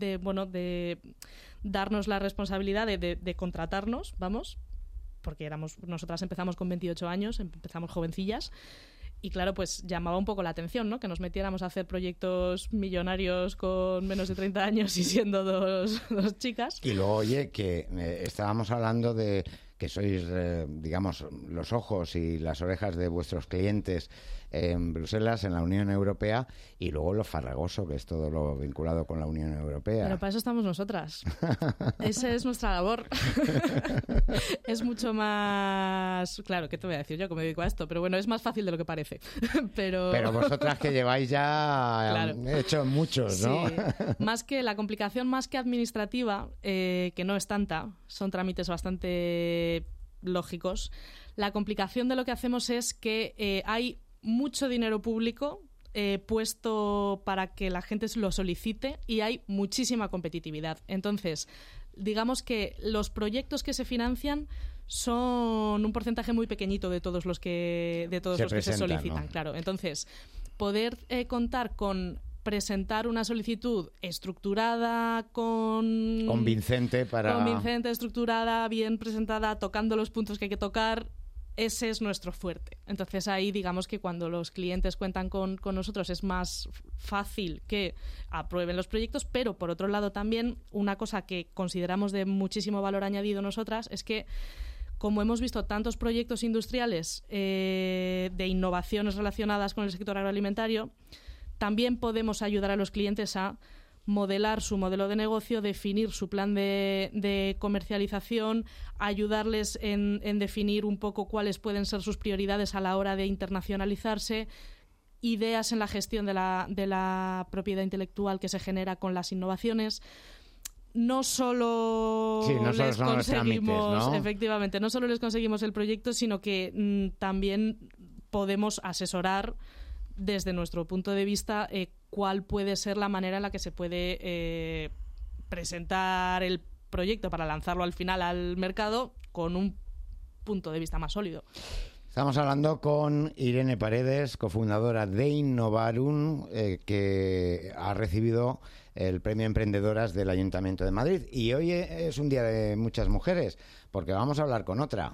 darnos la responsabilidad de contratarnos, vamos, porque nosotras empezamos con 28 años, empezamos jovencillas, y claro, pues llamaba un poco la atención, ¿no? Que nos metiéramos a hacer proyectos millonarios con menos de 30 años y siendo dos chicas.
Y luego, oye, que estábamos hablando de que sois, digamos, los ojos y las orejas de vuestros clientes en Bruselas, en la Unión Europea, y luego lo farragoso, que es todo lo vinculado con la Unión Europea.
Pero para eso estamos nosotras. Esa es nuestra labor. Es mucho más... Claro, ¿qué te voy a decir yo que me dedico a esto? Pero bueno, es más fácil de lo que parece. Pero vosotras que lleváis ya hecho muchos, ¿no? Sí. La complicación más que administrativa, que no es tanta, son trámites bastante lógicos. La complicación de lo que hacemos es que hay mucho dinero público puesto para que la gente lo solicite y hay muchísima competitividad. Entonces, digamos que los proyectos que se financian son un porcentaje muy pequeñito de todos los que se solicitan, ¿no? Claro. Entonces, poder contar con presentar una solicitud estructurada,
convincente,
estructurada, bien presentada, tocando los puntos que hay que tocar, ese es nuestro fuerte. Entonces ahí digamos que cuando los clientes cuentan con nosotros es más fácil que aprueben los proyectos, pero por otro lado también una cosa que consideramos de muchísimo valor añadido nosotras es que como hemos visto tantos proyectos industriales de innovaciones relacionadas con el sector agroalimentario, también podemos ayudar a los clientes a modelar su modelo de negocio, definir su plan de comercialización, ayudarles en definir un poco cuáles pueden ser sus prioridades a la hora de internacionalizarse, ideas en la gestión de la propiedad intelectual que se genera con las innovaciones. No solo les conseguimos, trámites, ¿no? Efectivamente, no solo les conseguimos el proyecto, sino que también podemos asesorar desde nuestro punto de vista cuál puede ser la manera en la que se puede presentar el proyecto para lanzarlo al final al mercado con un punto de vista más sólido.
Estamos hablando con Irene Paredes, cofundadora de Innovarum, que ha recibido el Premio Emprendedoras del Ayuntamiento de Madrid. Y hoy es un día de muchas mujeres, porque vamos a hablar con otra.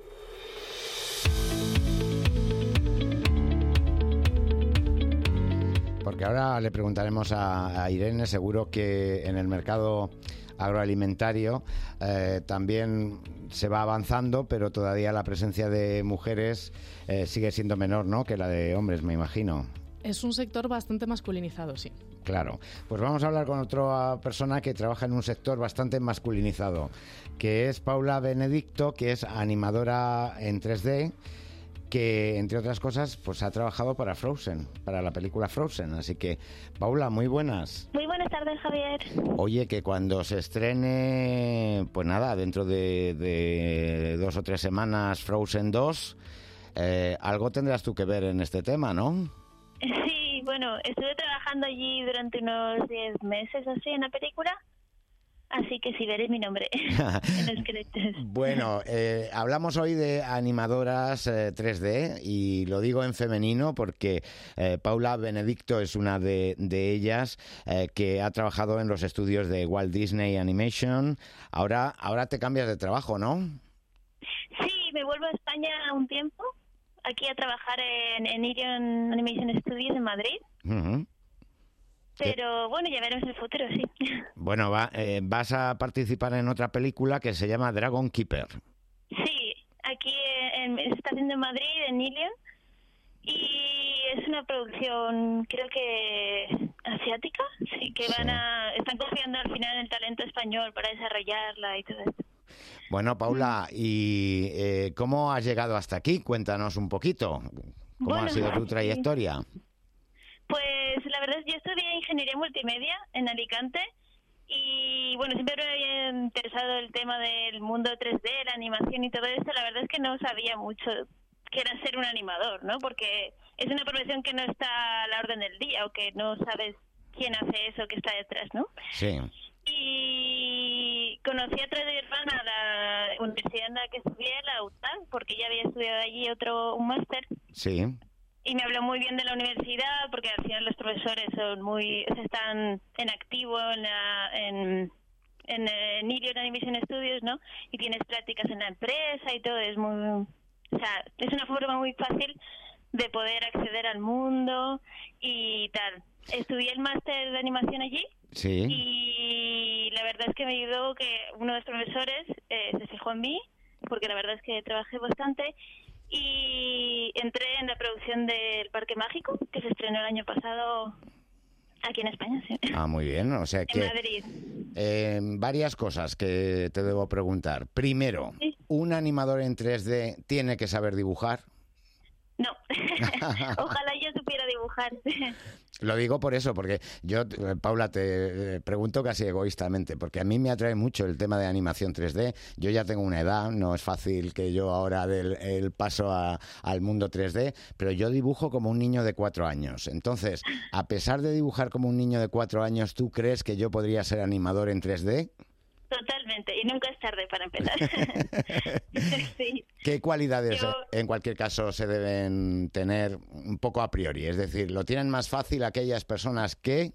Porque ahora le preguntaremos a Irene, seguro que en el mercado agroalimentario también se va avanzando, pero todavía la presencia de mujeres sigue siendo menor, ¿no?, que la de hombres, me imagino.
Es un sector bastante masculinizado, sí.
Claro. Pues vamos a hablar con otra persona que trabaja en un sector bastante masculinizado, que es Paula Benedicto, que es animadora en 3D, que, entre otras cosas, pues ha trabajado para Frozen, para la película Frozen. Así que, Paula, muy buenas.
Muy buenas tardes, Javier.
Oye, que cuando se estrene, pues nada, dentro de 2 o 3 semanas, Frozen 2, algo tendrás tú que ver en este tema, ¿no?
Sí, bueno, estuve trabajando allí durante unos 10 meses así en la película. Así que sí, veréis mi nombre en los créditos.
Bueno, hablamos hoy de animadoras 3D y lo digo en femenino porque Paula Benedicto es una de ellas que ha trabajado en los estudios de Walt Disney Animation. Ahora te cambias de trabajo, ¿no?
Sí, me vuelvo a España un tiempo, aquí a trabajar en Irion Animation Studios en Madrid. Uh-huh. Pero bueno, ya veremos el futuro, sí.
Bueno, vas a participar en otra película que se llama Dragon Keeper.
Sí, aquí se está haciendo en Madrid, en Ilion, y es una producción, creo que asiática, sí, que están confiando al final en el talento español para desarrollarla y todo esto.
Bueno, Paula, ¿y cómo has llegado hasta aquí? Cuéntanos un poquito. ¿Cómo ha sido tu trayectoria?
Pues la verdad es que yo estudié Ingeniería Multimedia en Alicante y bueno, siempre me había interesado el tema del mundo 3D, la animación y todo esto. La verdad es que no sabía mucho qué era ser un animador, ¿no? Porque es una profesión que no está a la orden del día o que no sabes quién hace eso, que está detrás, ¿no?
Sí.
Y conocí a través de mi hermana la universidad en la que estudié, la UTAN, porque ella había estudiado allí un máster.
Sí.
Y me habló muy bien de la universidad, porque al final los profesores están en activo en Irion Animation Studios, ¿no? Y tienes prácticas en la empresa y todo, es una forma muy fácil de poder acceder al mundo y tal. Estudié el máster de animación allí.
Sí.
Y la verdad es que me ayudó que uno de los profesores se fijó en mí, porque la verdad es que trabajé bastante. Y entré en la producción del Parque Mágico, que se estrenó el año pasado aquí en España. Sí.
Ah, muy bien. O sea que
en Madrid.
Varias cosas que te debo preguntar. Primero, ¿sí? ¿Un animador en 3D tiene que saber dibujar?
No. Ojalá yo supiera dibujar.
Lo digo por eso, porque yo, Paula, te pregunto casi egoístamente, porque a mí me atrae mucho el tema de animación 3D. Yo ya tengo una edad, no es fácil que yo ahora dé el paso al mundo 3D, pero yo dibujo como un niño de 4 años. Entonces, a pesar de dibujar como un niño de 4 años, ¿tú crees que yo podría ser animador en 3D?
Totalmente, y nunca es tarde para empezar. Sí.
¿Qué cualidades, en cualquier caso, se deben tener un poco a priori? Es decir, ¿lo tienen más fácil aquellas personas que...?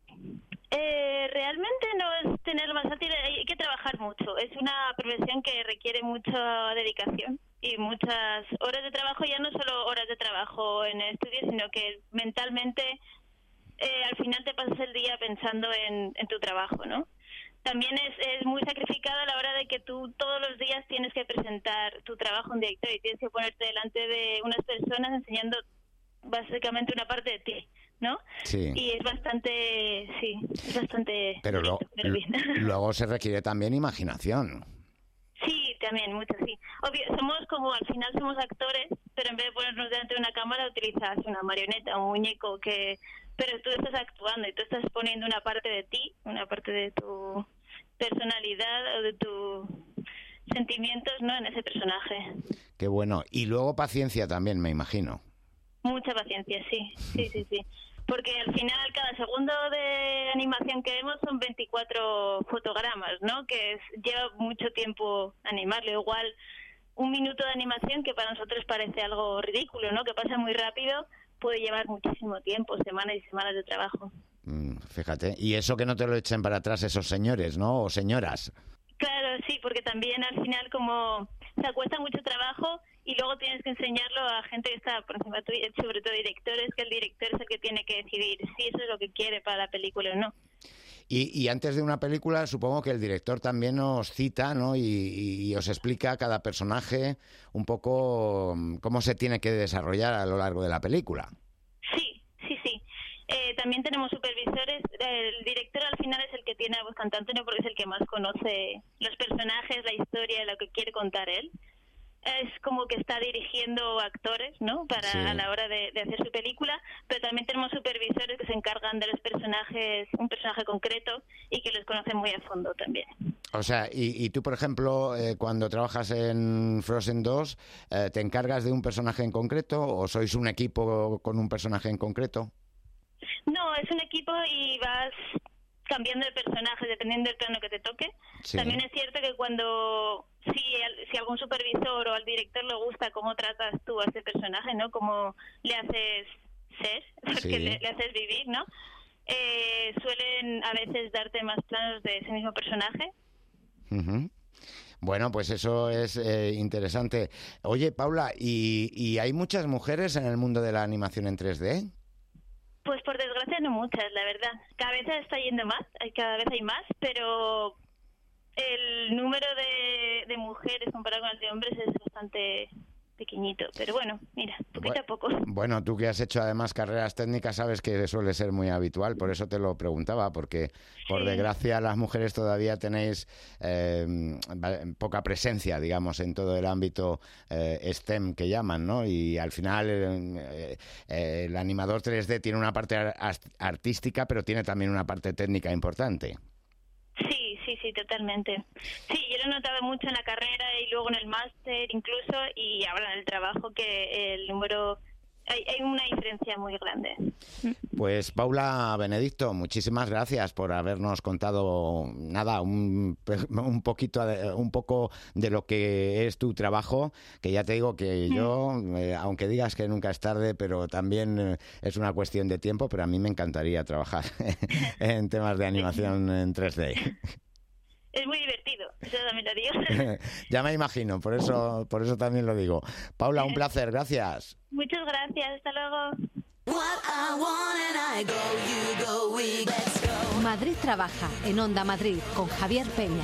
Realmente no es tenerlo más fácil, hay que trabajar mucho. Es una profesión que requiere mucha dedicación y muchas horas de trabajo, ya no solo horas de trabajo en el estudio, sino que mentalmente al final te pasas el día pensando en tu trabajo, ¿no? También es muy sacrificado a la hora de que tú todos los días tienes que presentar tu trabajo en directo y tienes que ponerte delante de unas personas enseñando básicamente una parte de ti, ¿no?
Sí.
Y es bastante,
Pero
bonito,
luego se requiere también imaginación.
Sí, también, mucho, sí. Obvio, al final somos actores, pero en vez de ponernos delante de una cámara utilizas una marioneta, un muñeco pero tú estás actuando y tú estás poniendo una parte de ti, una parte de tu personalidad o de tus sentimientos, ¿no? En ese personaje.
Qué bueno. Y luego paciencia también, me imagino.
Mucha paciencia, sí. Porque al final cada segundo de animación que vemos son 24 fotogramas, ¿no? Que lleva mucho tiempo animarlo. Igual un minuto de animación que para nosotros parece algo ridículo, ¿no? Que pasa muy rápido, puede llevar muchísimo tiempo, semanas y semanas de trabajo.
Fíjate, y eso que no te lo echen para atrás esos señores, ¿no? O señoras.
Claro, sí, porque también al final como se cuesta mucho trabajo y luego tienes que enseñarlo a gente que está por encima tuya, sobre todo directores, que el director es el que tiene que decidir si eso es lo que quiere para la película o no.
Y antes de una película, supongo que el director también os cita, ¿no? Y os explica a cada personaje un poco cómo se tiene que desarrollar a lo largo de la película.
Sí. También tenemos supervisores. El director al final es el que tiene la voz cantante, ¿no? Porque es el que más conoce los personajes, la historia, lo que quiere contar él. Es como que está dirigiendo actores, ¿no? A la hora de hacer su película, pero también tenemos supervisores que se encargan de los personajes, un personaje concreto y que los conocen muy a fondo también.
O sea, y tú, por ejemplo, cuando trabajas en Frozen 2, ¿te encargas de un personaje en concreto o sois un equipo con un personaje en concreto?
No, es un equipo y vas cambiando de personaje dependiendo del plano que te toque.
Sí.
También es cierto que cuando si algún supervisor o al director le gusta cómo tratas tú a ese personaje, ¿no? Cómo le haces ser, porque
Sí.
le haces vivir, ¿no? Suelen a veces darte más planos de ese mismo personaje.
Ujú. Bueno, pues eso es interesante. Oye, Paula, ¿y hay muchas mujeres en el mundo de la animación en 3D?
Pues por desgracia no muchas, la verdad. Cada vez está yendo más, cada vez hay más, pero el número de mujeres comparado con el de hombres es bastante pequeñito. Pero bueno, mira, poquito a poco.
Bueno, tú que has hecho además carreras técnicas sabes que suele ser muy habitual, por eso te lo preguntaba, porque por desgracia las mujeres todavía tenéis poca presencia, digamos, en todo el ámbito STEM que llaman, ¿no? Y al final el animador 3D tiene una parte artística, pero tiene también una parte técnica importante.
Sí, totalmente. Sí, yo lo he notado mucho en la carrera y luego en el máster incluso, y ahora en el trabajo, que el número... Hay una diferencia muy grande.
Pues Paula Benedicto, muchísimas gracias por habernos contado un poco de lo que es tu trabajo, que ya te digo que yo, aunque digas que nunca es tarde, pero también es una cuestión de tiempo, pero a mí me encantaría trabajar en temas de animación en 3D.
Es muy divertido, eso también lo digo.
Ya me imagino, por eso también lo digo. Paula, un placer, gracias.
Muchas gracias, hasta luego.
Madrid trabaja en Onda Madrid con Javier Peña.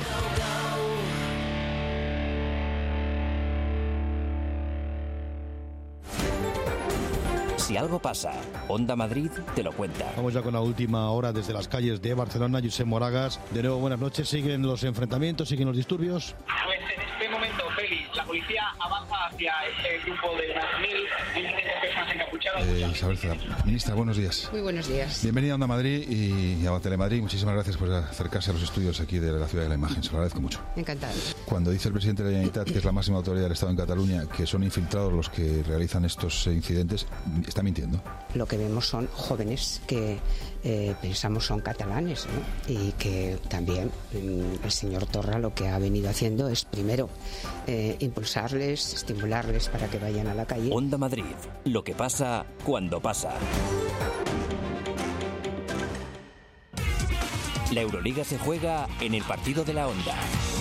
Si algo pasa, Onda Madrid te lo cuenta.
Vamos ya con la última hora desde las calles de Barcelona. Josep Moragas, de nuevo buenas noches. ¿Siguen los enfrentamientos? ¿Siguen los disturbios?
Pues en este momento, Félix, la policía avanza hacia este grupo de unas 1.000 personas encapuchadas.
Isabel Cela, ministra, buenos días.
Muy buenos días.
Bienvenida a Onda Madrid y a Telemadrid. Muchísimas gracias por acercarse a los estudios aquí de la Ciudad de la Imagen. Se lo agradezco mucho.
Encantado.
Cuando dice el presidente de la Generalitat, que es la máxima autoridad del Estado en Cataluña, que son infiltrados los que realizan estos incidentes, ¿está mintiendo?
Lo que vemos son jóvenes que pensamos son catalanes, ¿no? Y que también el señor Torra lo que ha venido haciendo es primero impulsarles, estimularles para que vayan a la calle.
Onda Madrid, lo que pasa cuando pasa. La Euroliga se juega en el partido de la Onda.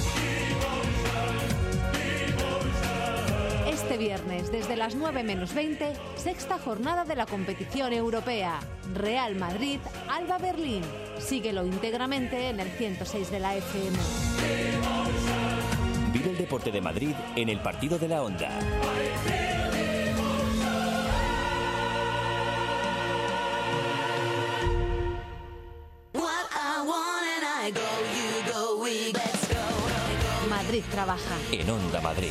Este viernes, desde las 9:20, sexta jornada de la competición europea. Real Madrid, Alba Berlín. Síguelo íntegramente en el 106 de la FM.
Vive el deporte de Madrid en el partido de la Onda.
Madrid trabaja
en Onda Madrid.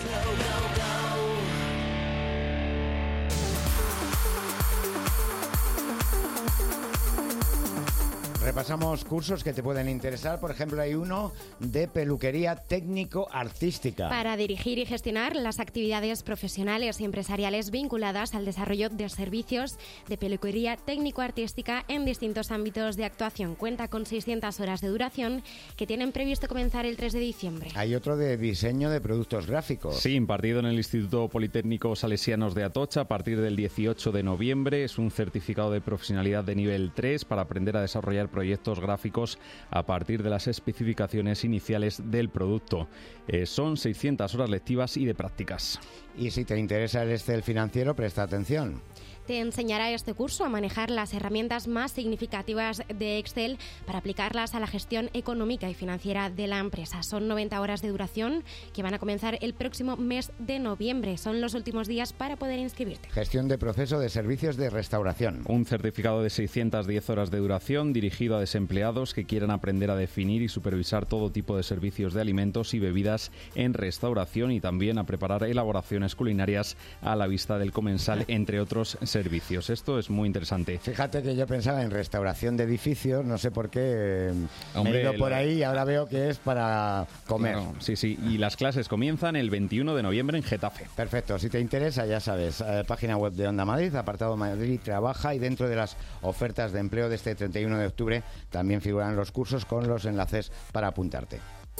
Repasamos cursos que te pueden interesar. Por ejemplo, hay uno de peluquería técnico-artística.
Para dirigir y gestionar las actividades profesionales y empresariales vinculadas al desarrollo de servicios de peluquería técnico-artística en distintos ámbitos de actuación. Cuenta con 600 horas de duración que tienen previsto comenzar el 3 de diciembre.
Hay otro de diseño de productos gráficos.
Sí, impartido en el Instituto Politécnico Salesianos de Atocha a partir del 18 de noviembre. Es un certificado de profesionalidad de nivel 3 para aprender a desarrollar proyectos gráficos a partir de las especificaciones iniciales del producto. Son 600 horas lectivas y de prácticas.
Y si te interesa el Excel financiero, presta atención.
Te enseñará este curso a manejar las herramientas más significativas de Excel para aplicarlas a la gestión económica y financiera de la empresa. Son 90 horas de duración que van a comenzar el próximo mes de noviembre. Son los últimos días para poder inscribirte.
Gestión de proceso de servicios de restauración.
Un certificado de 610 horas de duración dirigido a desempleados que quieran aprender a definir y supervisar todo tipo de servicios de alimentos y bebidas en restauración y también a preparar elaboraciones culinarias a la vista del comensal, entre otros servicios. Esto es muy interesante.
Fíjate que yo pensaba en restauración de edificios, no sé por qué me he ido por ahí y ahora veo que es para comer.
No, sí, y las clases comienzan el 21 de noviembre en Getafe.
Perfecto, si te interesa, ya sabes, página web de Onda Madrid, apartado Madrid Trabaja, y dentro de las ofertas de empleo de este 31 de octubre también figuran los cursos con los enlaces para apuntarte.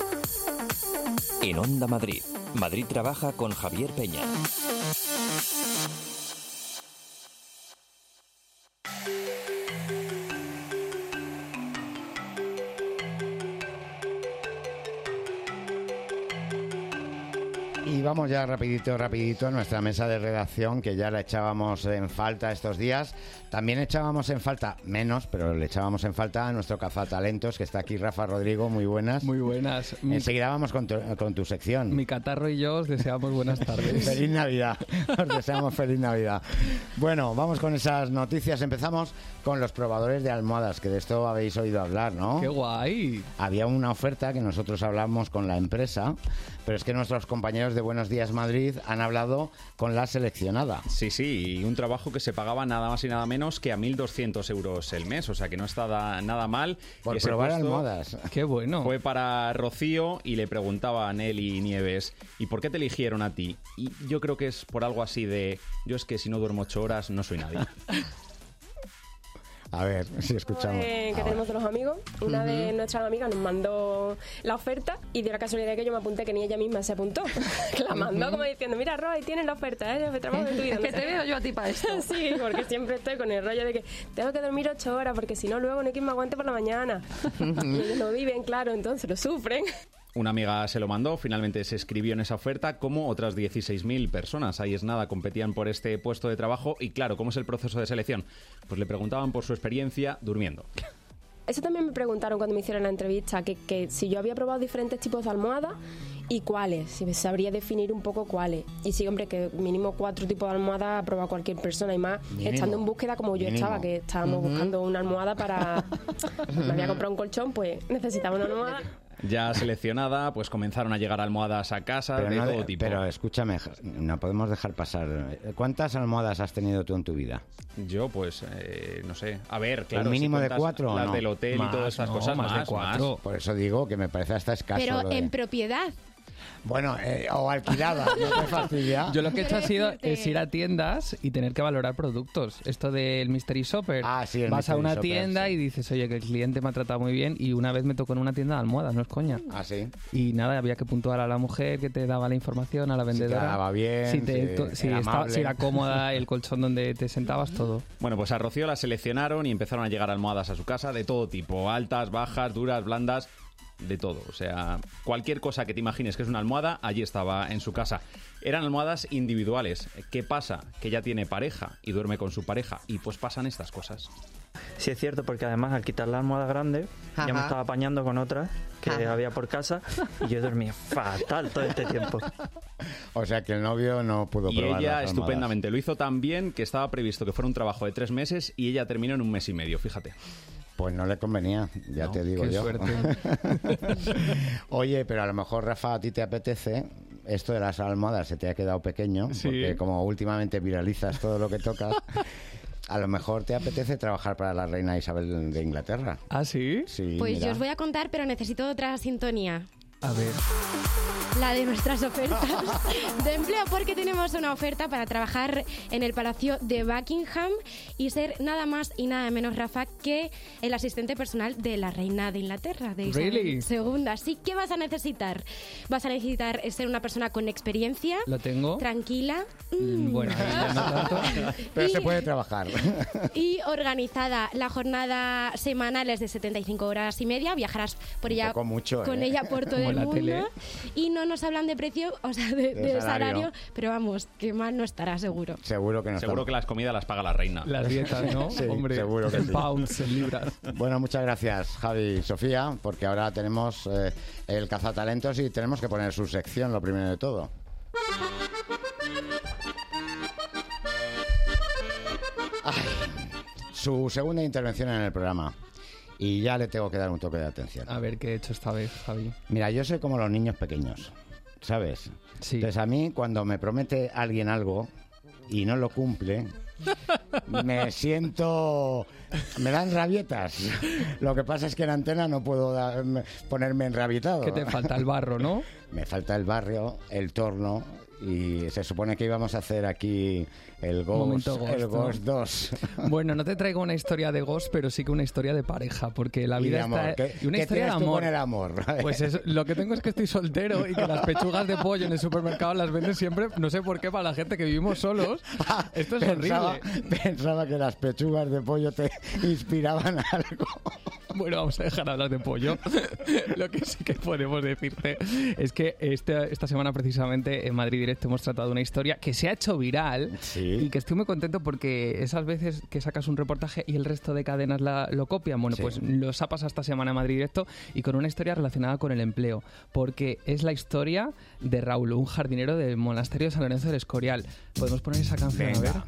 En Onda Madrid, Madrid Trabaja con Javier Peña.
Y vamos ya rapidito a nuestra mesa de redacción, que ya la echábamos en falta estos días. También echábamos en falta, menos, pero le echábamos en falta a nuestro cazatalentos, que está aquí, Rafa Rodrigo. Muy buenas.
Muy buenas.
Enseguida vamos con tu sección.
Mi catarro y yo os deseamos buenas tardes.
Feliz Navidad. Os deseamos feliz Navidad. Bueno, vamos con esas noticias. Empezamos con los probadores de almohadas, que de esto habéis oído hablar, ¿no?
¡Qué guay!
Había una oferta que nosotros hablamos con la empresa, pero es que nuestros compañeros de Buenos Días Madrid han hablado con la seleccionada.
Sí, y un trabajo que se pagaba nada más y nada menos que a 1.200 euros el mes, o sea que no está nada mal.
Por probar almohadas.
¡Qué bueno!
Fue para Rocío y le preguntaba a Nelly Nieves, ¿y por qué te eligieron a ti? Y yo creo que es por algo así de, yo es que si no duermo 8 horas no soy nadie.
A ver, si escuchamos.
Que tenemos de los amigos. Una de nuestras amigas nos mandó la oferta y dio la casualidad que yo me apunté, que ni ella misma se apuntó. Que la mandó como diciendo, mira, Roy, tienes la oferta, el trabajo de tu vida.
Es que te veo yo a ti para esto.
Sí, porque siempre estoy con el rollo de que tengo que dormir 8 horas porque si no luego no hay quien me aguante por la mañana. Y ellos no viven, claro, entonces lo sufren.
Una amiga se lo mandó, finalmente se escribió en esa oferta, como otras 16.000 personas. Ahí es nada, competían por este puesto de trabajo. Y claro, ¿cómo es el proceso de selección? Pues le preguntaban por su experiencia durmiendo.
Eso también me preguntaron cuando me hicieron la entrevista, que si yo había probado diferentes tipos de almohadas y cuáles, si sabría definir un poco cuáles. Y sí, hombre, que mínimo 4 tipos de almohadas ha probado cualquier persona, y más mínimo, estando en búsqueda como yo estaba, que estábamos buscando una almohada para... Me había comprado un colchón, pues necesitaba una almohada.
Ya seleccionada, pues comenzaron a llegar almohadas a casa de todo tipo.
Pero escúchame, no podemos dejar pasar. ¿Cuántas almohadas has tenido tú en tu vida?
Yo, pues, no sé. A ver, claro.
¿Un mínimo
si
de 4 o
las
no?
del hotel y todas estas cosas,
más de 4.
Por eso digo que me parece hasta escaso.
Pero en propiedad.
Bueno, o alquilada, no te fastidia.
Yo lo que he hecho ha sido es ir a tiendas y tener que valorar productos. Esto del Mystery Shopper.
Sí, el
vas a una
Mystery
tienda
Shopper, sí.
Y dices, oye, que el cliente me ha tratado muy bien, y una vez me tocó en una tienda de almohadas, no es coña.
Ah, sí.
Y nada, había que puntuar a la mujer que te daba la información, a la vendedora.
Si te daba bien,
si era cómoda, el colchón donde te sentabas, todo.
Bueno, pues a Rocío la seleccionaron y empezaron a llegar almohadas a su casa de todo tipo, altas, bajas, duras, blandas, de todo. O sea, cualquier cosa que te imagines que es una almohada, allí estaba en su casa. Eran almohadas individuales. ¿Qué pasa? Que ella tiene pareja y duerme con su pareja, y pues pasan estas cosas.
Sí, es cierto, porque además al quitar la almohada grande, ya me estaba apañando con otras que había por casa, y yo dormía fatal todo este tiempo.
O sea que el novio no pudo probar.
Y ella
las almohadas.
estupendamente. Lo hizo tan bien que estaba previsto que fuera un trabajo de 3 meses y ella terminó en 1 mes y medio, fíjate.
Pues no le convenía, ya te digo
qué
yo.
Suerte.
Oye, pero a lo mejor, Rafa, a ti te apetece, esto de las almohadas se te ha quedado pequeño, porque como últimamente viralizas todo lo que tocas, a lo mejor te apetece trabajar para la reina Isabel de Inglaterra.
¿Ah, sí?
Sí,
Pues
mira.
yo os voy a contar, pero necesito otra sintonía.
A ver.
La de nuestras ofertas de empleo, porque tenemos una oferta para trabajar en el Palacio de Buckingham y ser nada más y nada menos, Rafa, que el asistente personal de la reina de Inglaterra, de Isabel II. Así que vas a necesitar ser una persona con experiencia.
¿Lo tengo?
Tranquila.
Bueno, ya no tanto.
Pero se puede trabajar.
Y organizada. La jornada semanal es de 75 horas y media. Viajarás por ella,
con
ella por todo el mundo.
Tele.
Y no nos hablan de precio, o sea, de salario, pero vamos, que mal no estará seguro.
Seguro que no.
Seguro que las comidas las paga la reina.
Las dietas, ¿no?
Sí,
hombre,
seguro que
en
sí.
pounds, en libras.
Bueno, muchas gracias, Javi y Sofía, porque ahora tenemos el cazatalentos y tenemos que poner su sección, lo primero de todo. Su segunda intervención en el programa. Y ya le tengo que dar un toque de atención.
A ver qué he hecho esta vez, Javi.
Mira, yo soy como los niños pequeños, ¿sabes?
Sí.
Entonces a mí, cuando me promete alguien algo y no lo cumple, Me siento... Me dan rabietas. Lo que pasa es que en antena no puedo ponerme enrabietado.
Que te falta el barro, ¿no?
Me falta el barrio, el torno, y se supone que íbamos a hacer aquí el Ghost 2.
Bueno, no te traigo una historia de Ghost, pero sí que una historia de pareja, porque la vida está...
Y una historia de amor. Con el amor?
Pues lo que tengo es que estoy soltero y que las pechugas de pollo en el supermercado las venden siempre, no sé por qué, para la gente que vivimos solos. Esto es horrible.
Pensaba que las pechugas de pollo te inspiraban algo.
Bueno, vamos a dejar de hablar de pollo. Lo que sí que podemos decirte es que esta semana precisamente en Madrid Directo hemos tratado una historia que se ha hecho viral,
sí,
y que estoy muy contento porque esas veces que sacas un reportaje y el resto de cadenas lo copian, bueno, sí, pues los ha pasado esta semana en Madrid Directo y con una historia relacionada con el empleo, porque es la historia de Raúl, un jardinero del monasterio de San Lorenzo del Escorial. ¿Podemos poner esa canción?
Venga.
A ver.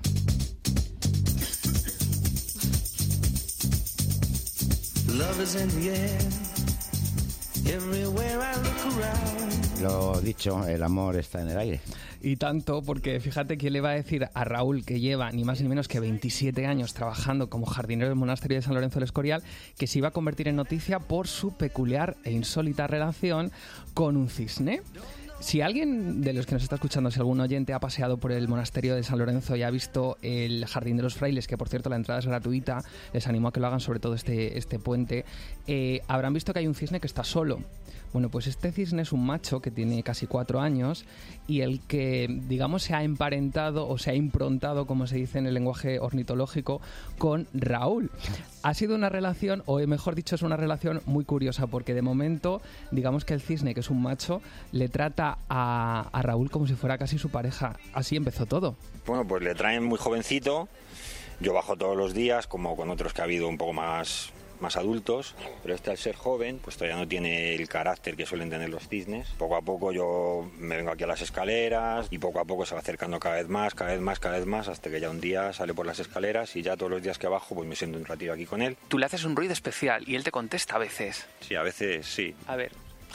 Lo dicho, el amor está en el aire.
Y tanto, porque fíjate que le va a decir a Raúl, que lleva ni más ni menos que 27 años trabajando como jardinero del monasterio de San Lorenzo del Escorial, que se iba a convertir en noticia por su peculiar e insólita relación con un cisne. Si alguien de los que nos está escuchando, si algún oyente ha paseado por el monasterio de San Lorenzo y ha visto el Jardín de los Frailes, que por cierto la entrada es gratuita, les animo a que lo hagan, sobre todo este puente, habrán visto que hay un cisne que está solo. Bueno, pues este cisne es un macho que tiene casi 4 años y el que, digamos, se ha emparentado o se ha improntado, como se dice en el lenguaje ornitológico, con Raúl. Ha sido una relación, o mejor dicho, es una relación muy curiosa, porque de momento, digamos que el cisne, que es un macho, le trata a Raúl como si fuera casi su pareja. Así empezó todo.
Bueno, pues le traen muy jovencito, yo bajo todos los días, como con otros que ha habido un poco más adultos, pero este, al ser joven, pues todavía no tiene el carácter que suelen tener los cisnes. Poco a poco yo me vengo aquí a las escaleras y poco a poco se va acercando cada vez más, hasta que ya un día sale por las escaleras y ya todos los días que bajo pues me siento un ratito aquí con él.
Tú le haces un ruido especial y él te contesta a veces.
Sí, a veces sí.
A ver.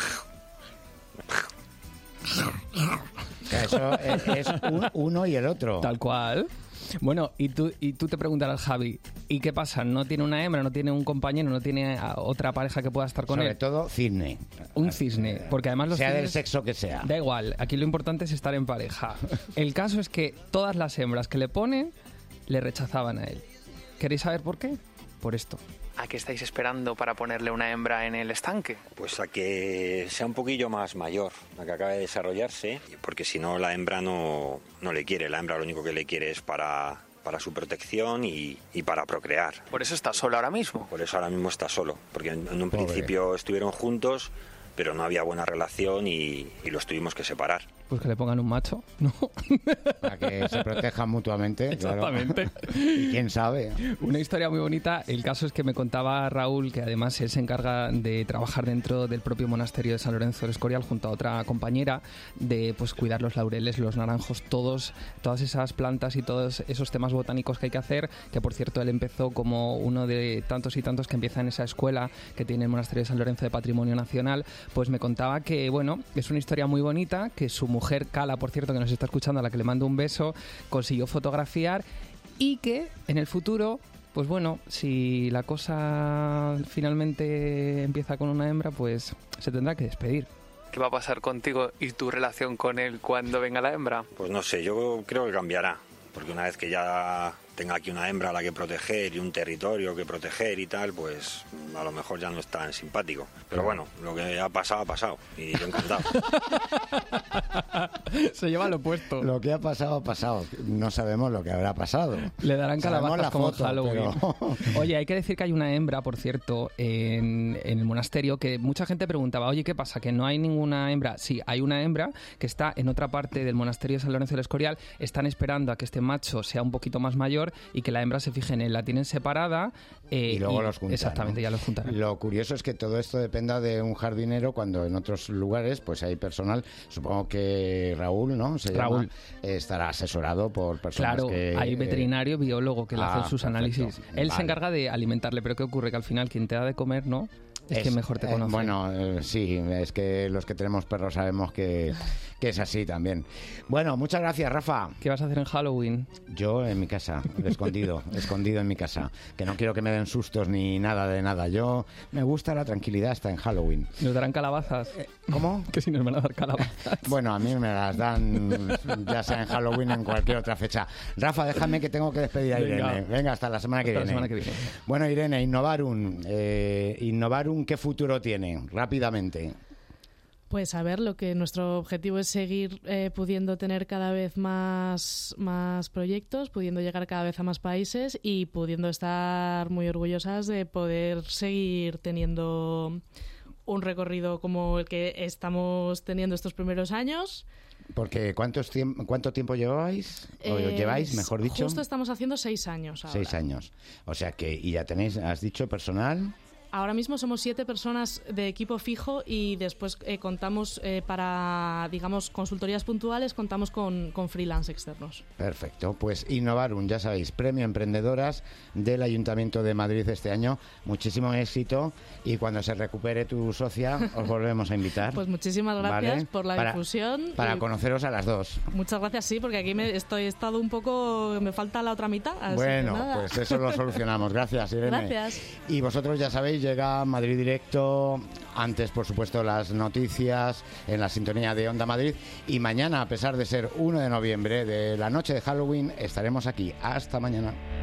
Eso es uno y el otro.
Tal cual. Bueno, y tú te preguntarás, Javi, ¿y qué pasa? ¿No tiene una hembra, no tiene un compañero, no tiene otra pareja que pueda estar con él?
Sobre todo cisne.
Un cisne, porque además los
sea
cisnes,
del sexo que sea.
Da igual, aquí lo importante es estar en pareja. El caso es que todas las hembras que le ponen le rechazaban a él. ¿Queréis saber por qué? Por esto.
¿A qué estáis esperando para ponerle una hembra en el estanque?
Pues a que sea un poquillo más mayor, a que acabe de desarrollarse, porque si no la hembra no le quiere. La hembra lo único que le quiere es para su protección y para procrear.
¿Por eso está solo ahora mismo?
Por eso ahora mismo está solo, porque en un principio estuvieron juntos, pero no había buena relación y los tuvimos que separar.
Pues que le pongan un macho, ¿no?
Para que se protejan mutuamente.
Exactamente.
Claro. Y quién sabe.
Una historia muy bonita. El caso es que me contaba Raúl, que además él se encarga de trabajar dentro del propio monasterio de San Lorenzo del Escorial junto a otra compañera, de pues cuidar los laureles, los naranjos, todas esas plantas y todos esos temas botánicos que hay que hacer, que por cierto él empezó como uno de tantos y tantos que empieza en esa escuela que tiene el monasterio de San Lorenzo de Patrimonio Nacional. Pues me contaba que, bueno, es una historia muy bonita, que su mujer Cala, por cierto, que nos está escuchando, a la que le mando un beso, consiguió fotografiar y que en el futuro, pues bueno, si la cosa finalmente empieza con una hembra, pues se tendrá que despedir.
¿Qué va a pasar contigo y tu relación con él cuando venga la hembra?
Pues no sé, yo creo que cambiará, porque una vez que ya tenga aquí una hembra a la que proteger y un territorio que proteger y tal, pues a lo mejor ya no es tan simpático. Pero bueno, lo que ha pasado y yo encantado.
Se lleva lo opuesto.
Lo que ha pasado. No sabemos lo que habrá pasado.
Le darán calabazas como en Halloween.
Pero...
Oye, hay que decir que hay una hembra, por cierto, en el monasterio, que mucha gente preguntaba, oye, ¿qué pasa? ¿Que no hay ninguna hembra? Sí, hay una hembra que está en otra parte del monasterio de San Lorenzo del Escorial. Están esperando a que este macho sea un poquito más mayor y que la hembra se fije en él. La tienen separada
y luego los juntan.
Exactamente, ¿no? Ya los juntarán.
Lo curioso es que todo esto dependa de un jardinero, cuando en otros lugares pues hay personal. Supongo que Raúl, ¿no? Estará asesorado por personas.
Claro,
que
hay veterinario, biólogo que le hace sus
perfecto.
análisis. Él se encarga de alimentarle, pero ¿qué ocurre? Que al final quien te da de comer, ¿no? Es que mejor te conoce.
Bueno, sí, es que los que tenemos perros sabemos que es así también. Bueno, muchas gracias, Rafa.
¿Qué vas a hacer en Halloween?
Yo en mi casa, escondido en mi casa. Que no quiero que me den sustos ni nada de nada. Yo me gusta la tranquilidad hasta en Halloween.
¿Nos darán calabazas?
¿Cómo?
Que si nos van a dar calabazas.
Bueno, a mí me las dan ya sea en Halloween o en cualquier otra fecha. Rafa, déjame que tengo que despedir a Irene. Venga, hasta la semana que viene. Bueno, Irene, Innovarum, ¿qué futuro tiene? Rápidamente.
Pues a ver, lo que nuestro objetivo es seguir pudiendo tener cada vez más proyectos, pudiendo llegar cada vez a más países y pudiendo estar muy orgullosas de poder seguir teniendo un recorrido como el que estamos teniendo estos primeros años.
Porque ¿cuánto tiempo lleváis? ¿O lleváis, mejor dicho?
Justo estamos haciendo 6 años ahora.
6 años. O sea que, y ya tenéis, has dicho, personal.
Ahora mismo somos 7 personas de equipo fijo y después contamos para, digamos, consultorías puntuales, contamos con freelance externos.
Perfecto. Pues Innovarum, ya sabéis, Premio Emprendedoras del Ayuntamiento de Madrid este año. Muchísimo éxito y cuando se recupere tu socia os volvemos a invitar.
Pues muchísimas gracias por la difusión.
Para conoceros a las dos.
Muchas gracias, sí, porque aquí he estado un poco... Me falta la otra mitad.
Bueno, pues eso lo solucionamos. Gracias, Irene.
Gracias.
Y vosotros ya sabéis, llega Madrid Directo, antes por supuesto las noticias en la sintonía de Onda Madrid y mañana, a pesar de ser 1 de noviembre de la noche de Halloween, estaremos aquí. Hasta mañana.